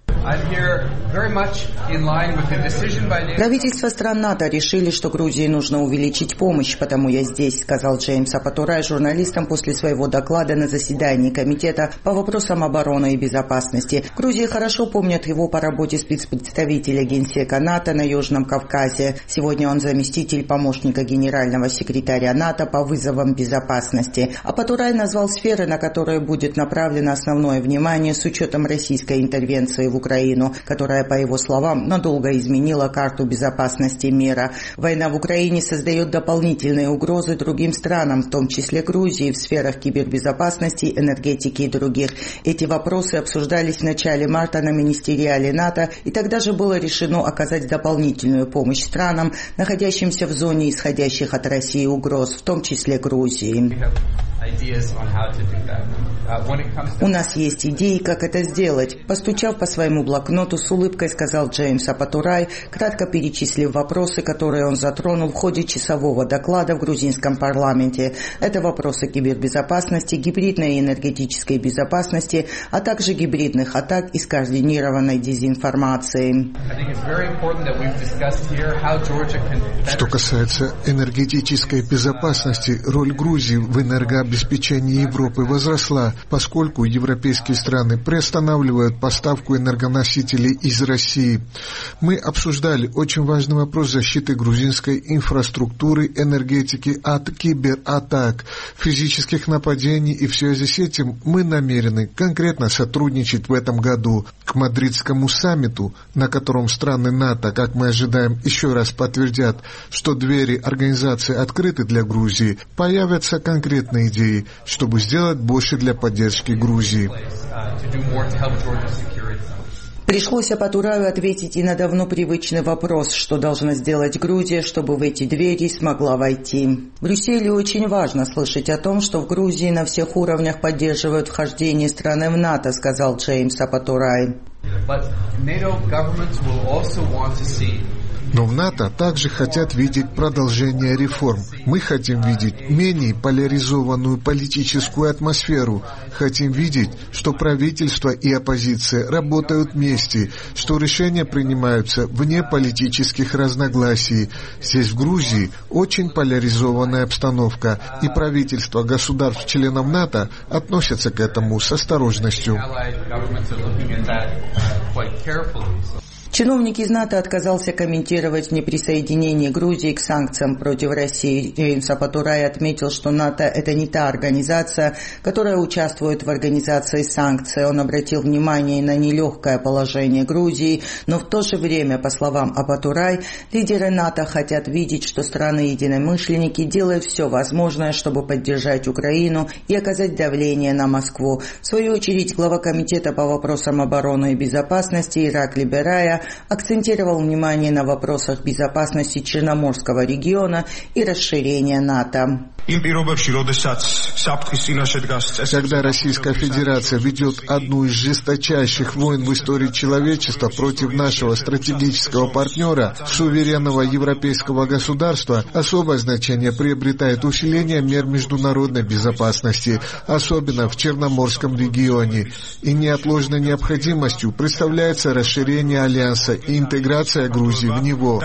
Правительства стран НАТО решили, что Грузии нужно увеличить помощь, потому я здесь, сказал Джеймс Апатурай журналистам после своего доклада на заседании Комитета по вопросам обороны и безопасности. Грузии хорошо помнят его по работе спецпредставителя Генсека НАТО на Южном Кавказе. Сегодня он заместитель помощника генерального секретаря НАТО по вызовам безопасности. Апатурай назвал сферы, на которые будет направлено основное внимание с учетом российской интервенции в Украину, которая, по его словам, надолго изменила карту безопасности мира. Война в Украине создает дополнительные угрозы другим странам, в том числе Грузии, в сферах кибербезопасности, энергетики и других. Эти вопросы обсуждались в начале марта на министериале НАТО, и тогда же было решено оказать дополнительную помощь странам, находящимся в зоне исходящих от России угроз, в том числе Грузии. У нас есть идеи, как это сделать. Постучав по своему блокноту, с улыбкой сказал Джеймс Апатурай, кратко перечислив вопросы, которые он затронул в ходе часового доклада в грузинском парламенте. Это вопросы кибербезопасности, гибридной и энергетической безопасности, а также гибридных атак и скоординированной дезинформации. Что касается энергетической безопасности, роль Грузии в энергообеспечении Европы возросла, поскольку европейские страны приостанавливают поставку энергоносителей из России. Мы обсуждали очень важный вопрос защиты грузинской инфраструктуры, энергетики от кибератак, физических нападений, и в связи с этим мы намерены конкретно сотрудничать в этом году. К мадридскому саммиту, на котором страны НАТО, как мы ожидаем, еще раз подтвердят, что двери организации открыты для Грузии, появятся конкретные идеи, чтобы сделать больше для поддержки Грузии. Пришлось Апатураю ответить и на давно привычный вопрос, что должна сделать Грузия, чтобы в эти двери смогла войти. Брюсселю очень важно слышать о том, что в Грузии на всех уровнях поддерживают вхождение страны в НАТО, сказал Джеймс Апатурай. Но в НАТО также хотят видеть продолжение реформ. Мы хотим видеть менее поляризованную политическую атмосферу. Хотим видеть, что правительство и оппозиция работают вместе, что решения принимаются вне политических разногласий. Здесь, в Грузии, очень поляризованная обстановка, и правительства государств-членов НАТО относятся к этому с осторожностью. Чиновник из НАТО отказался комментировать неприсоединение Грузии к санкциям против России. Джеймс Апатурай отметил, что НАТО – это не та организация, которая участвует в организации санкций. Он обратил внимание на нелегкое положение Грузии, но в то же время, по словам Апатурай, лидеры НАТО хотят видеть, что страны-единомышленники делают все возможное, чтобы поддержать Украину и оказать давление на Москву. В свою очередь, глава Комитета по вопросам обороны и безопасности Иракли Берая акцентировал внимание на вопросах безопасности Черноморского региона и расширения НАТО. Когда Российская Федерация ведет одну из жесточайших войн в истории человечества против нашего стратегического партнера, суверенного европейского государства, особое значение приобретает усиление мер международной безопасности, особенно в Черноморском регионе. И неотложной необходимостью представляется расширение Альянса и интеграция Грузии в него.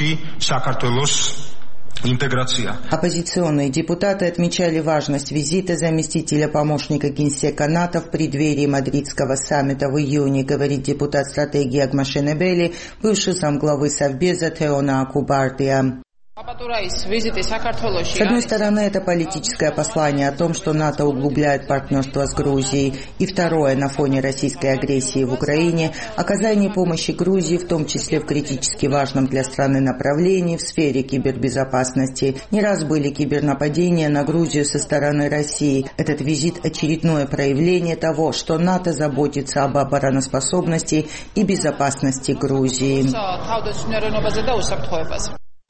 Оппозиционные депутаты отмечали важность визита заместителя помощника Генсека НАТО в преддверии мадридского саммита в июне, говорит депутат стратегии Агмашенебели, бывший замглавы Совбеза Теона Акубардия. С одной стороны, это политическое послание о том, что НАТО углубляет партнерство с Грузией. И второе, на фоне российской агрессии в Украине, оказание помощи Грузии, в том числе в критически важном для страны направлении в сфере кибербезопасности. Не раз были кибернападения на Грузию со стороны России. Этот визит – очередное проявление того, что НАТО заботится об обороноспособности и безопасности Грузии.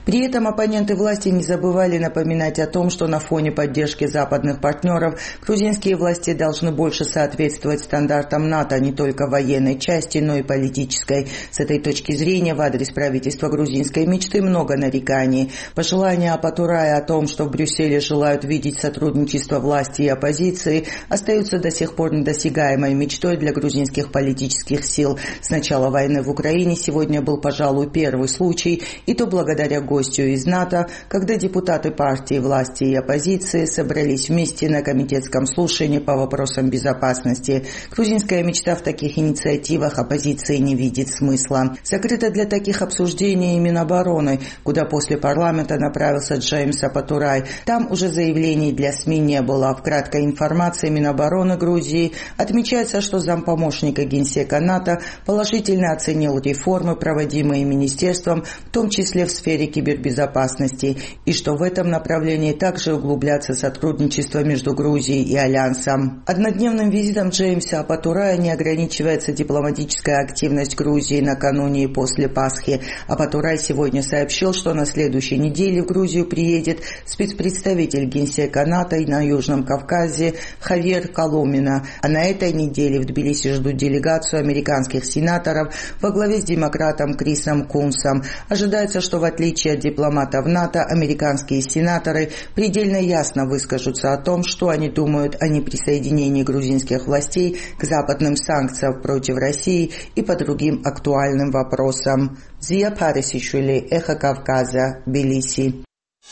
При этом оппоненты власти не забывали напоминать о том, что на фоне поддержки западных партнеров грузинские власти должны больше соответствовать стандартам НАТО не только военной части, но и политической. С этой точки зрения в адрес правительства грузинской мечты много нареканий. Пожелания Апатурая о том, что в Брюсселе желают видеть сотрудничество власти и оппозиции, остаются до сих пор недосягаемой мечтой для грузинских политических сил. С начала войны в Украине сегодня был, пожалуй, первый случай, и то благодаря гостю из НАТО, когда депутаты партии власти и оппозиции собрались вместе на комитетском слушании по вопросам безопасности. Грузинская мечта в таких инициативах оппозиции не видит смысла. Закрыто для таких обсуждений и Минобороны, куда после парламента направился Джеймс Апатурай. Там уже заявлений для СМИ не было. В краткой информации Минобороны Грузии отмечается, что зампомощника генсека НАТО положительно оценил реформы, проводимые министерством, в том числе в сфере кибербезопасности, и что в этом направлении также углубляться сотрудничество между Грузией и Альянсом. Однодневным визитом Джеймса Апатурая не ограничивается дипломатическая активность Грузии накануне и после Пасхи. Апатурай сегодня сообщил, что на следующей неделе в Грузию приедет спецпредставитель генсека НАТО на Южном Кавказе Хавьер Коломина, а на этой неделе в Тбилиси ждут делегацию американских сенаторов во главе с демократом Крисом Кунсом. Ожидается, что в отличие от дипломатов НАТО, американские сенаторы предельно ясно выскажутся о том, что они думают о неприсоединении грузинских властей к западным санкциям против России и по другим актуальным вопросам. Зия Парисишвили, Эхо Кавказа, Тбилиси.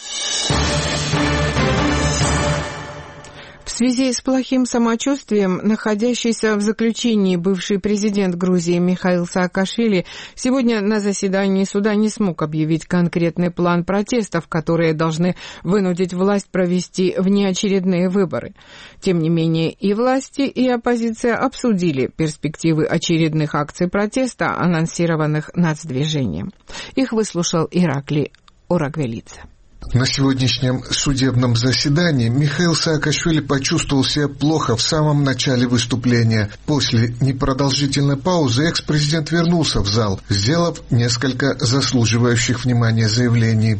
В связи с плохим самочувствием находящийся в заключении бывший президент Грузии Михаил Саакашвили сегодня на заседании суда не смог объявить конкретный план протестов, которые должны вынудить власть провести внеочередные выборы. Тем не менее, и власти, и оппозиция обсудили перспективы очередных акций протеста, анонсированных нацдвижением. Их выслушал Ираклий Орагвелидзе. На сегодняшнем судебном заседании Михаил Саакашвили почувствовал себя плохо в самом начале выступления. После непродолжительной паузы экс-президент вернулся в зал, сделав несколько заслуживающих внимания заявлений.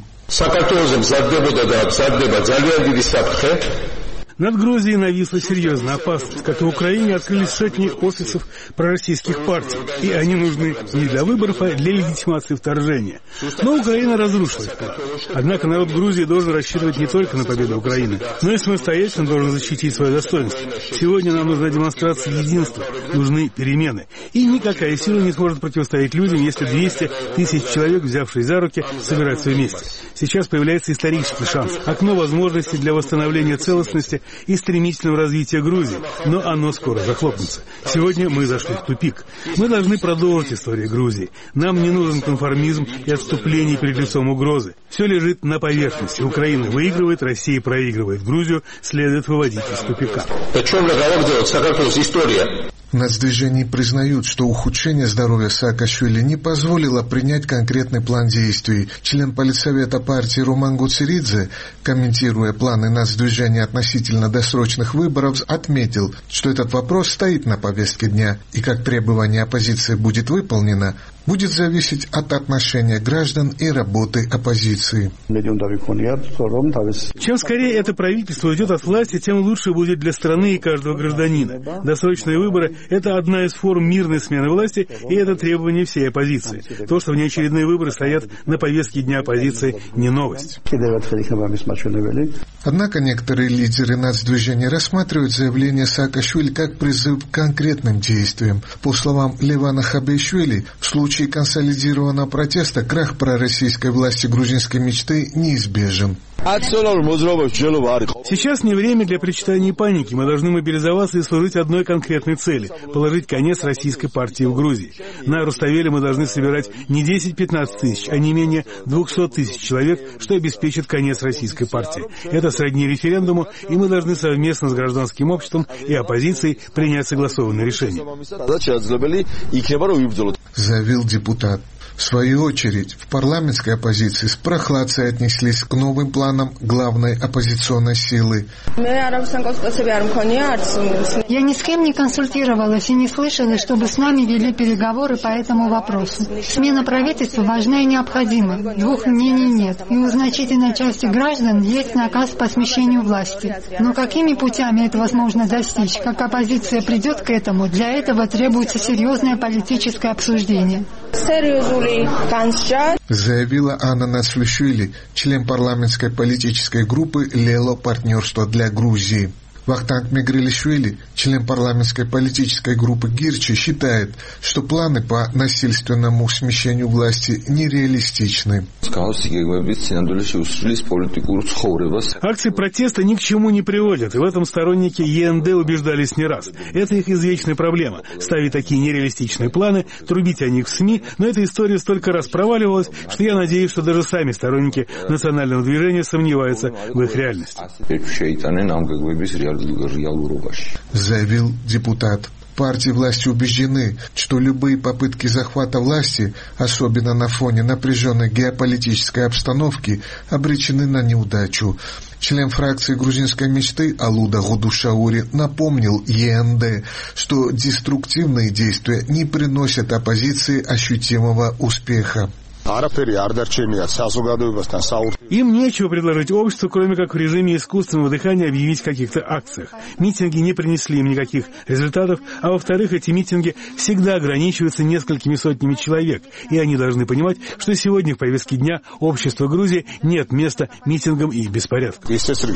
Над Грузией нависла серьезная опасность. Как и в Украине, открылись сотни офисов пророссийских партий, и они нужны не для выборов, а для легитимации вторжения. Но Украина разрушила их. Однако народ Грузии должен рассчитывать не только на победу Украины, но и самостоятельно должен защитить свое достоинство. Сегодня нам нужна демонстрация единства, нужны перемены. И никакая сила не сможет противостоять людям, если 200 тысяч человек, взявшие за руки, собираются вместе. Сейчас появляется исторический шанс, окно возможностей для восстановления целостности и стремительного развития Грузии, но оно скоро захлопнется. Сегодня мы зашли в тупик. Мы должны продолжить историю Грузии. Нам не нужен конформизм и отступление перед лицом угрозы. Все лежит на поверхности. Украина выигрывает, Россия проигрывает. Грузию следует выводить из тупика. Нацдвижение признают, что ухудшение здоровья Саакашвили не позволило принять конкретный план действий. Член политсовета партии Роман Гуцеридзе, комментируя планы нацдвижения относительно досрочных выборов, отметил, что этот вопрос стоит на повестке дня, и как требование оппозиции будет выполнено, будет зависеть от отношения граждан и работы оппозиции. Чем скорее это правительство уйдет от власти, тем лучше будет для страны и каждого гражданина. Досрочные выборы – это одна из форм мирной смены власти, и это требование всей оппозиции. То, что внеочередные выборы стоят на повестке дня оппозиции, не новость. Однако некоторые лидеры нацдвижения рассматривают заявление Саакашвили как призыв к конкретным действиям. По словам Левана Хабишвили, в случае консолидированного протеста крах пророссийской власти грузинской мечты неизбежен. Сейчас не время для причитания и паники. Мы должны мобилизоваться и служить одной конкретной цели – положить конец российской партии в Грузии. На Руставеле мы должны собирать не 10-15 тысяч, а не менее 200 тысяч человек, что обеспечит конец российской партии. Это сродни референдуму, и мы должны совместно с гражданским обществом и оппозицией принять согласованное решение. Заявил депутат. В свою очередь, в парламентской оппозиции с прохладцей отнеслись к новым планам главной оппозиционной силы. Я ни с кем не консультировалась и не слышала, чтобы с нами вели переговоры по этому вопросу. Смена правительства важна и необходима. Двух мнений нет. И у значительной части граждан есть наказ по смещению власти. Но какими путями это возможно достичь? Как оппозиция придет к этому, для этого требуется серьезное политическое обсуждение. Заявила Анна Нацлишвили, член парламентской политической группы «Лело. Партнерство для Грузии». Вахтанг Мегрелишвили, член парламентской политической группы Гирчи, считает, что планы по насильственному смещению власти нереалистичны. Акции протеста ни к чему не приводят, и в этом сторонники ЕНД убеждались не раз. Это их извечная проблема – ставить такие нереалистичные планы, трубить о них в СМИ, но эта история столько раз проваливалась, что я надеюсь, что даже сами сторонники национального движения сомневаются в их реальности. Заявил депутат. Партии власти убеждены, что любые попытки захвата власти, особенно на фоне напряженной геополитической обстановки, обречены на неудачу. Член фракции грузинской мечты Алуда Гудушаури напомнил ЕНД, что деструктивные действия не приносят оппозиции ощутимого успеха. Им нечего предложить обществу, кроме как в режиме искусственного дыхания объявить о каких-то акциях. Митинги не принесли им никаких результатов, а во-вторых, эти митинги всегда ограничиваются несколькими сотнями человек, и они должны понимать, что сегодня в повестке дня общества Грузии нет места митингам и беспорядкам.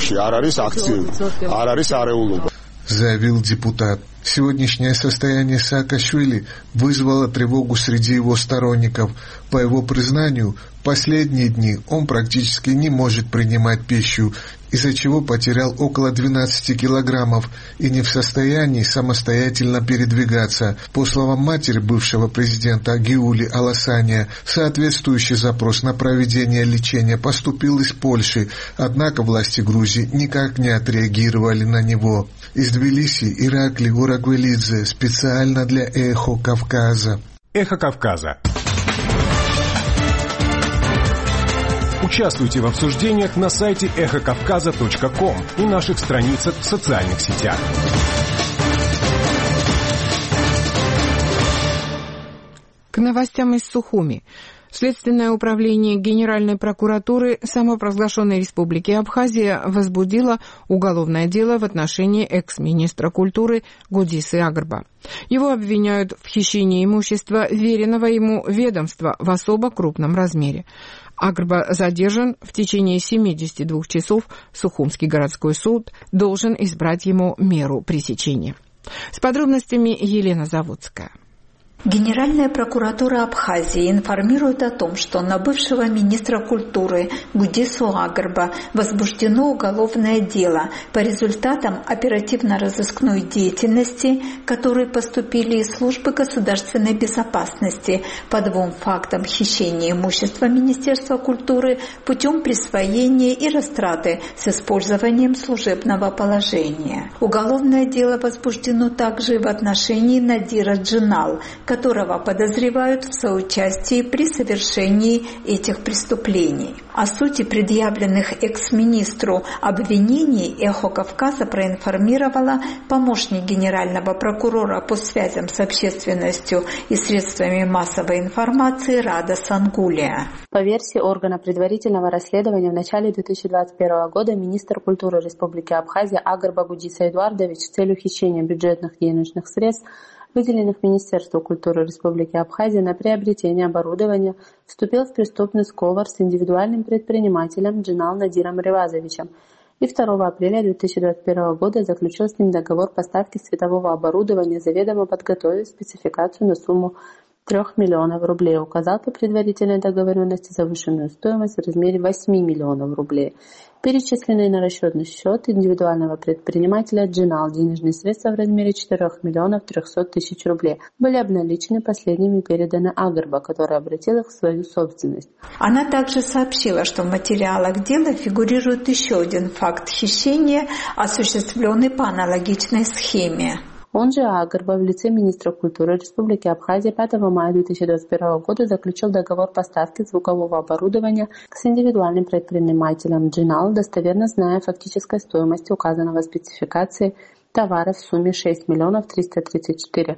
Заявил депутат. Сегодняшнее состояние Саакашвили вызвало тревогу среди его сторонников. По его признанию, последние дни он практически не может принимать пищу, из-за чего потерял около 12 килограммов и не в состоянии самостоятельно передвигаться. По словам матери бывшего президента Гиули Аласания, соответствующий запрос на проведение лечения поступил из Польши, однако власти Грузии никак не отреагировали на него. Из Тбилиси Иракли Урагвелидзе специально для «Эхо Кавказа». «Эхо Кавказа». Участвуйте в обсуждениях на сайте эхокавказа.ком и наших страницах в социальных сетях. К новостям из Сухуми. Следственное управление Генеральной прокуратуры самопровозглашенной Республики Абхазия возбудило уголовное дело в отношении экс-министра культуры Гудисы Агрба. Его обвиняют в хищении имущества веренного ему ведомства в особо крупном размере. Агрба задержан в течение 72 часов. Сухумский городской суд должен избрать ему меру пресечения. С подробностями Елена Заводская. Генеральная прокуратура Абхазии информирует о том, что на бывшего министра культуры Гудису Агрба возбуждено уголовное дело по результатам оперативно-розыскной деятельности, которые поступили из службы государственной безопасности по 2 фактам хищения имущества Министерства культуры путем присвоения и растраты с использованием служебного положения. Уголовное дело возбуждено также и в отношении Надира Джинал, которого подозревают в соучастии при совершении этих преступлений. О сути предъявленных экс-министру обвинений «Эхо Кавказа» проинформировала помощник генерального прокурора по связям с общественностью и средствами массовой информации Рада Сангулия. По версии органа предварительного расследования, в начале 2021 года министр культуры Республики Абхазия Агрба Гудиса Эдуардович с целью хищения бюджетных денежных средств, выделенных Министерству культуры Республики Абхазия на приобретение оборудования, вступил в преступный сговор с индивидуальным предпринимателем Джинал Надиром Ревазовичем и 2 апреля 2021 года заключил с ним договор поставки светового оборудования, заведомо подготовив спецификацию на сумму 3 миллионов рублей, указал по предварительной договоренности завышенную стоимость в размере 8 миллионов рублей. Перечисленные на расчетный счет индивидуального предпринимателя Джинал денежные средства в размере 4 миллионов 300 тысяч рублей были обналичены последними и переданы Агрба, который обратил их в свою собственность. Она также сообщила, что в материалах дела фигурирует еще один факт хищения, осуществленный по аналогичной схеме. Он же Агарба в лице министра культуры Республики Абхазия 5 мая 2021 года заключил договор поставки звукового оборудования с индивидуальным предпринимателем Джинал, достоверно зная фактической стоимость указанного спецификации товара в сумме 6 334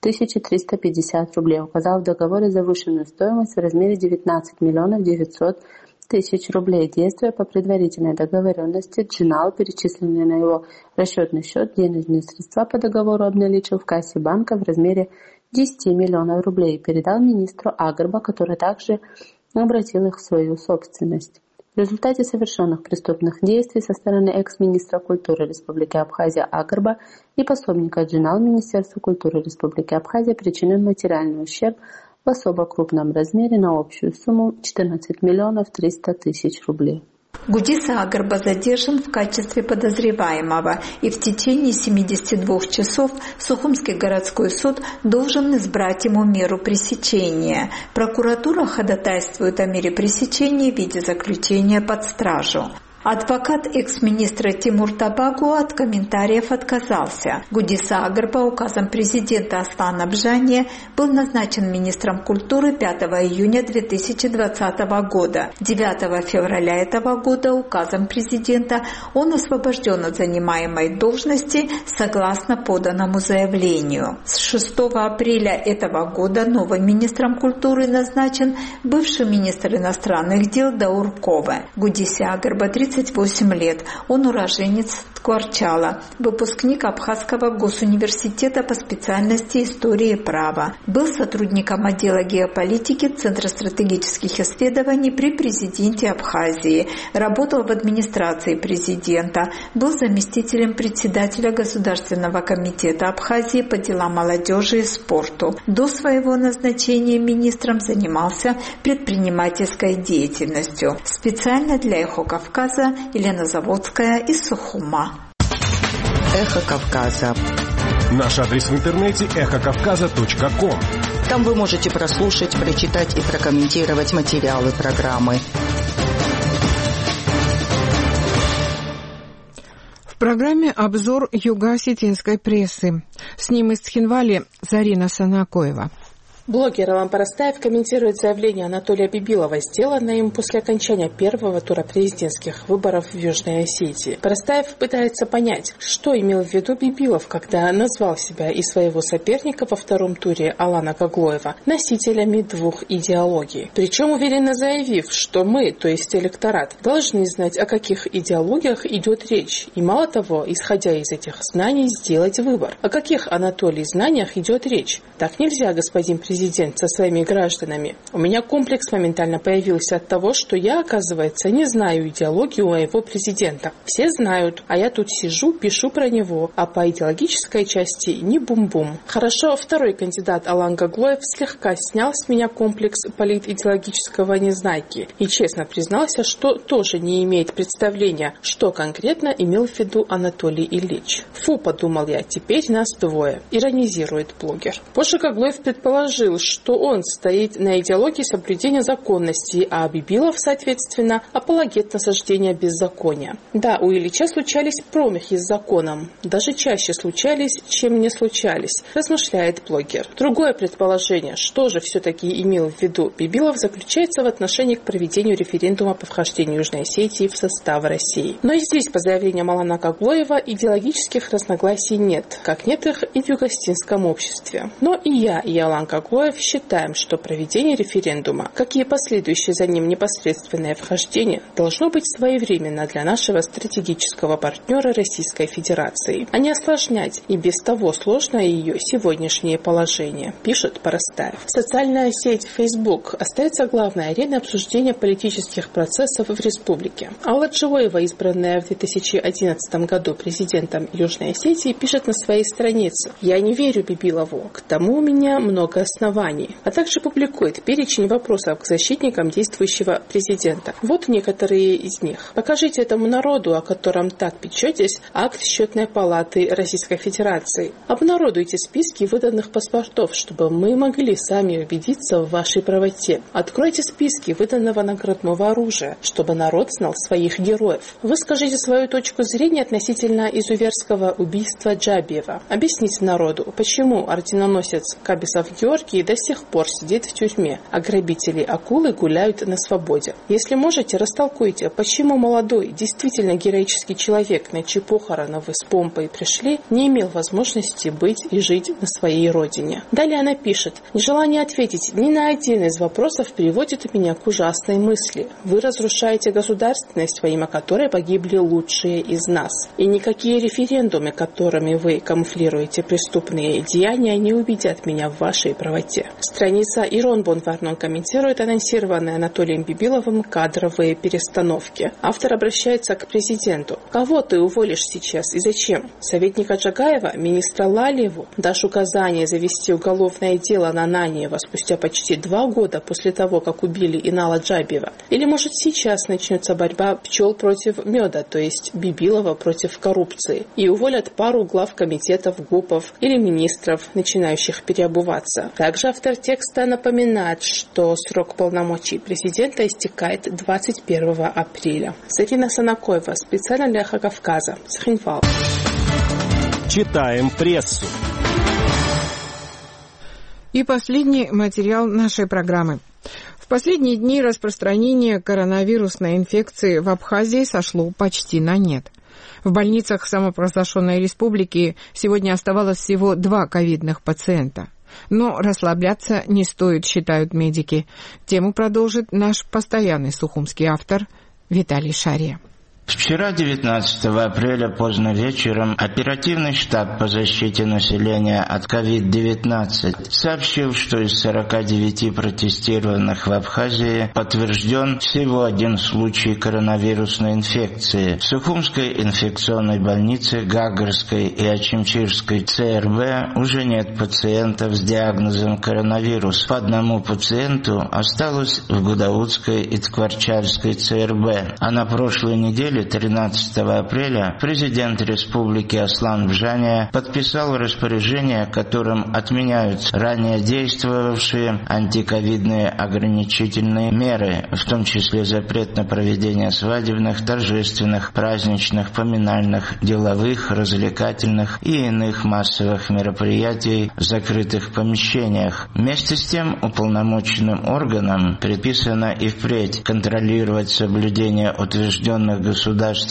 350 рублей. Указал в договоре завышенную стоимость в размере 19 900 000 рублей. Действуя по предварительной договоренности, Джинал, перечисленные на его расчетный счет, денежные средства по договору обналичил в кассе банка в размере 10 миллионов рублей и передал министру Агарба, который также обратил их в свою собственность. В результате совершенных преступных действий со стороны экс-министра культуры Республики Абхазия Агарба и пособника Джинал Министерства культуры Республики Абхазия причинен материальный ущерб в особо крупном размере на общую сумму 14 300 000 рублей. Гудиса Агарба задержан в качестве подозреваемого, и в течение 72 часов Сухумский городской суд должен избрать ему меру пресечения. Прокуратура ходатайствует о мере пресечения в виде заключения под стражу. Адвокат экс-министра Тимур Табагу от комментариев отказался. Гудиса Агарба указом президента Аслана Бжания был назначен министром культуры 5 июня 2020 года. 9 февраля этого года указом президента он освобожден от занимаемой должности согласно поданному заявлению. С 6 апреля этого года новым министром культуры назначен бывший министр иностранных дел Даур Кове. Гудиса Агарба 38 лет. Он уроженец Ткварчала, выпускник Абхазского госуниверситета по специальности истории и права. Был сотрудником отдела геополитики Центра стратегических исследований при президенте Абхазии. Работал в администрации президента. Был заместителем председателя Государственного комитета Абхазии по делам молодежи и спорту. До своего назначения министром занимался предпринимательской деятельностью. Специально для «Эхо Кавказа» Елена Заводская из Сухума. Эхо Кавказа. Наш адрес в интернете эхокавказа.ком. Там вы можете прослушать, прочитать и прокомментировать материалы программы. В программе обзор юго-осетинской прессы. С ним из Цхинвали Зарина Санакоева. Блогер Алан Парастаев комментирует заявление Анатолия Бибилова, сделанное им после окончания первого тура президентских выборов в Южной Осетии. Парастаев пытается понять, что имел в виду Бибилов, когда назвал себя и своего соперника во втором туре Алана Каглоева носителями двух идеологий. Причем уверенно заявив, что мы, то есть электорат, должны знать, о каких идеологиях идет речь. И мало того, исходя из этих знаний, сделать выбор. О каких, Анатолий, знаниях идет речь? Так нельзя, господин президент, со своими гражданами. У меня комплекс моментально появился от того, что я, оказывается, не знаю идеологию моего президента. Все знают, а я тут сижу, пишу про него, а по идеологической части не бум-бум. Хорошо, второй кандидат Алан Каглоев слегка снял с меня комплекс политидеологического незнайки и честно признался, что тоже не имеет представления, что конкретно имел в виду Анатолий Ильич. Фу, подумал я, теперь нас двое. Иронизирует блогер. Позже Каглоев предположил, что он стоит на идеологии соблюдения законности, а Бибилов, соответственно, апологет насаждения беззакония. Да, у Ильича случались промахи с законом, даже чаще случались, чем не случались, размышляет блогер. Другое предположение, что же все-таки имел в виду Бибилов, заключается в отношении к проведению референдума по вхождению Южной Осетии в состав России. Но и здесь, по заявлениям Алана Каглоева, идеологических разногласий нет, как нет их и в юго-осетинском обществе. Но и я, и Алан Каглоев считаем, что проведение референдума, как и последующее за ним непосредственное вхождение, должно быть своевременно для нашего стратегического партнера Российской Федерации, а не осложнять и без того сложное ее сегодняшнее положение, пишет Парастаев. Социальная сеть Facebook остается главной ареной обсуждения политических процессов в республике. Алла Джоева, избранная в 2011 году президентом Южной Осетии, пишет на своей странице: «Я не верю Бибилову, к тому у меня много оснований оснований, а также публикует перечень вопросов к защитникам действующего президента. Вот некоторые из них. Покажите этому народу, о котором так печетесь, акт Счетной палаты Российской Федерации. Обнародуйте списки выданных паспортов, чтобы мы могли сами убедиться в вашей правоте. Откройте списки выданного наградного оружия, чтобы народ знал своих героев. Выскажите свою точку зрения относительно изуверского убийства Джабиева. Объясните народу, почему орденоносец Кабисов Георгий до сих пор сидит в тюрьме, а грабители-акулы гуляют на свободе. Если можете, растолкуйте, почему молодой, действительно героический человек, на чьи похороны вы с помпой пришли, не имел возможности быть и жить на своей родине. Далее она пишет: «Нежелание ответить ни на один из вопросов приводит меня к ужасной мысли. Вы разрушаете государственность, во имя которой погибли лучшие из нас. И никакие референдумы, которыми вы камуфлируете преступные деяния, не убедят меня в вашей правоте». Страница Ирон Бонварнон комментирует анонсированные Анатолием Бибиловым кадровые перестановки. Автор обращается к президенту. «Кого ты уволишь сейчас и зачем? Советника Джагаева, министра Лалиеву? Дашь указание завести уголовное дело на Наниева спустя почти 2 года после того, как убили Инала Джабиева? Или, может, сейчас начнется борьба пчел против меда, то есть Бибилова против коррупции, и уволят пару глав комитетов, ГУПов или министров, начинающих переобуваться?» Также автор текста напоминает, что срок полномочий президента истекает 21 апреля. Зарина Санакоева, специально для Эхо Кавказа, Сахинвал. Читаем прессу. И последний материал нашей программы. В последние дни распространение коронавирусной инфекции в Абхазии сошло почти на нет. В больницах самопровозглашенной республики сегодня оставалось всего 2 ковидных пациента. Но расслабляться не стоит, считают медики. Тему продолжит наш постоянный сухумский автор Виталий Шария. Вчера, 19 апреля, поздно вечером, оперативный штаб по защите населения от COVID-19 сообщил, что из 49 протестированных в Абхазии подтвержден всего 1 случай коронавирусной инфекции. В Сухумской инфекционной больнице, Гагарской и Очимчирской ЦРБ уже нет пациентов с диагнозом коронавирус. По 1 пациенту осталось в Гудаутской и Ткварчальской ЦРБ, а на прошлой неделе, 13 апреля, президент республики Аслан Бжания подписал распоряжение, которым отменяются ранее действовавшие антиковидные ограничительные меры, в том числе запрет на проведение свадебных, торжественных, праздничных, поминальных, деловых, развлекательных и иных массовых мероприятий в закрытых помещениях. Вместе с тем, уполномоченным органам предписано и впредь контролировать соблюдение утвержденных государственных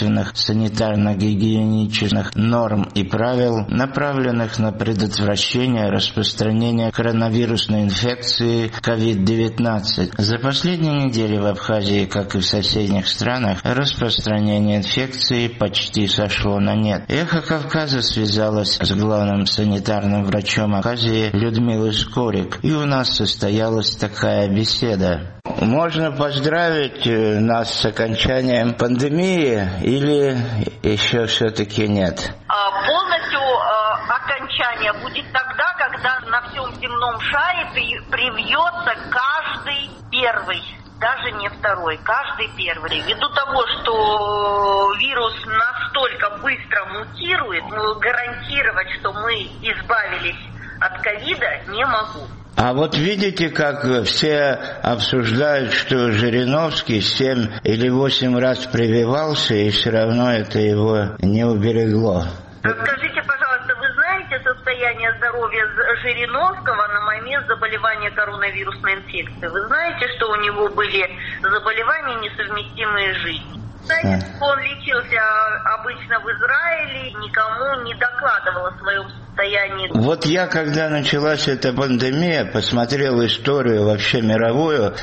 санитарно-гигиенических норм и правил, направленных на предотвращение распространения коронавирусной инфекции COVID-19. За последние недели в Абхазии, как и в соседних странах, распространение инфекции почти сошло на нет. Эхо Кавказа связалась с главным санитарным врачом Абхазии Людмилой Скорик, и у нас состоялась такая беседа. Можно поздравить нас с окончанием пандемии или еще все-таки нет? Полностью окончание будет тогда, когда на всем земном шаре привьется каждый первый. Даже не второй, каждый первый. Ввиду того, что вирус настолько быстро мутирует, гарантировать, что мы избавились от ковида, не могу. А вот видите, как все обсуждают, что Жириновский 7 или 8 раз прививался, и все равно это его не уберегло. Скажите, пожалуйста, вы знаете состояние здоровья Жириновского на момент заболевания коронавирусной инфекцией? Вы знаете, что у него были заболевания, несовместимые с жизнью? Знаете, он лечился обычно в Израиле, никому не докладывал о своем состоянии. Вот я, когда началась эта пандемия, посмотрел историю вообще мировую,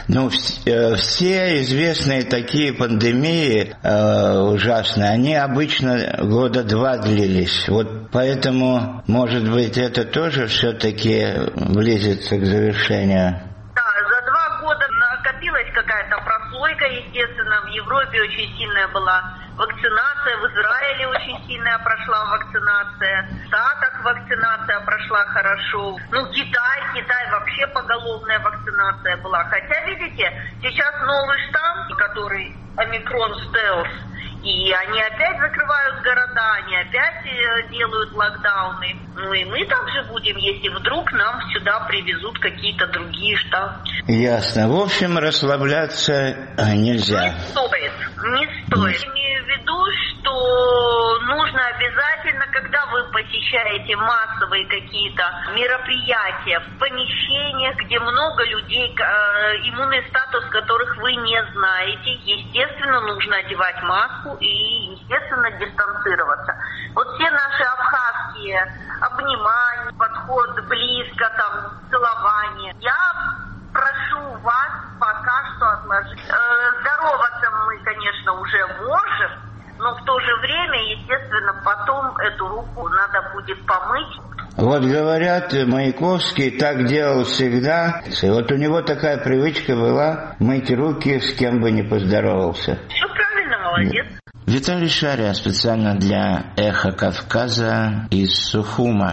все известные такие пандемии ужасные, они обычно 2 года длились. Вот поэтому, может быть, это тоже все-таки близится к завершению. Да, за 2 года накопилась какая-то простуда, прослойка, естественно, в Европе очень сильная была вакцинация, в Израиле очень сильная прошла вакцинация, в Штатах вакцинация прошла хорошо. Китай вообще поголовная вакцинация была. Хотя, видите, сейчас новый штамм, который омикрон стелс, и они опять закрывают города, они опять делают локдауны. И мы также будем, если вдруг нам сюда привезут какие-то другие штаммы. Ясно. В общем, расслабляться нельзя. Не стоит. Имею в виду, что нужно обязательно, когда вы посещаете массовые какие-то мероприятия в помещениях, где много людей, иммунный статус которых вы не знаете, естественно, нужно одевать маску и, естественно, дистанцироваться. Вот все наши абхазские обнимания, подход близко, целование. Я прошу вас пока что отложить. Здороваться мы, конечно, уже можем, но в то же время, естественно, потом эту руку надо будет помыть. Вот говорят, Маяковский так делал всегда. И вот у него такая привычка была мыть руки, с кем бы ни поздоровался. Все правильно, молодец. Виталий Шария специально для «Эхо Кавказа» из Сухума.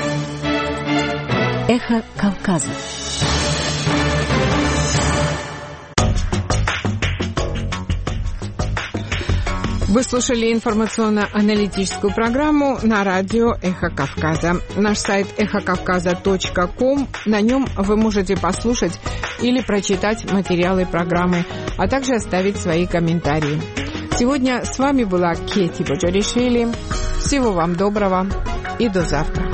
«Эхо Кавказа». Вы слушали информационно-аналитическую программу на радио «Эхо Кавказа». Наш сайт эхокавказа.ком. На нем вы можете послушать или прочитать материалы программы, а также оставить свои комментарии. Сегодня с вами была Кети Боджаришвили. Всего вам доброго и до завтра.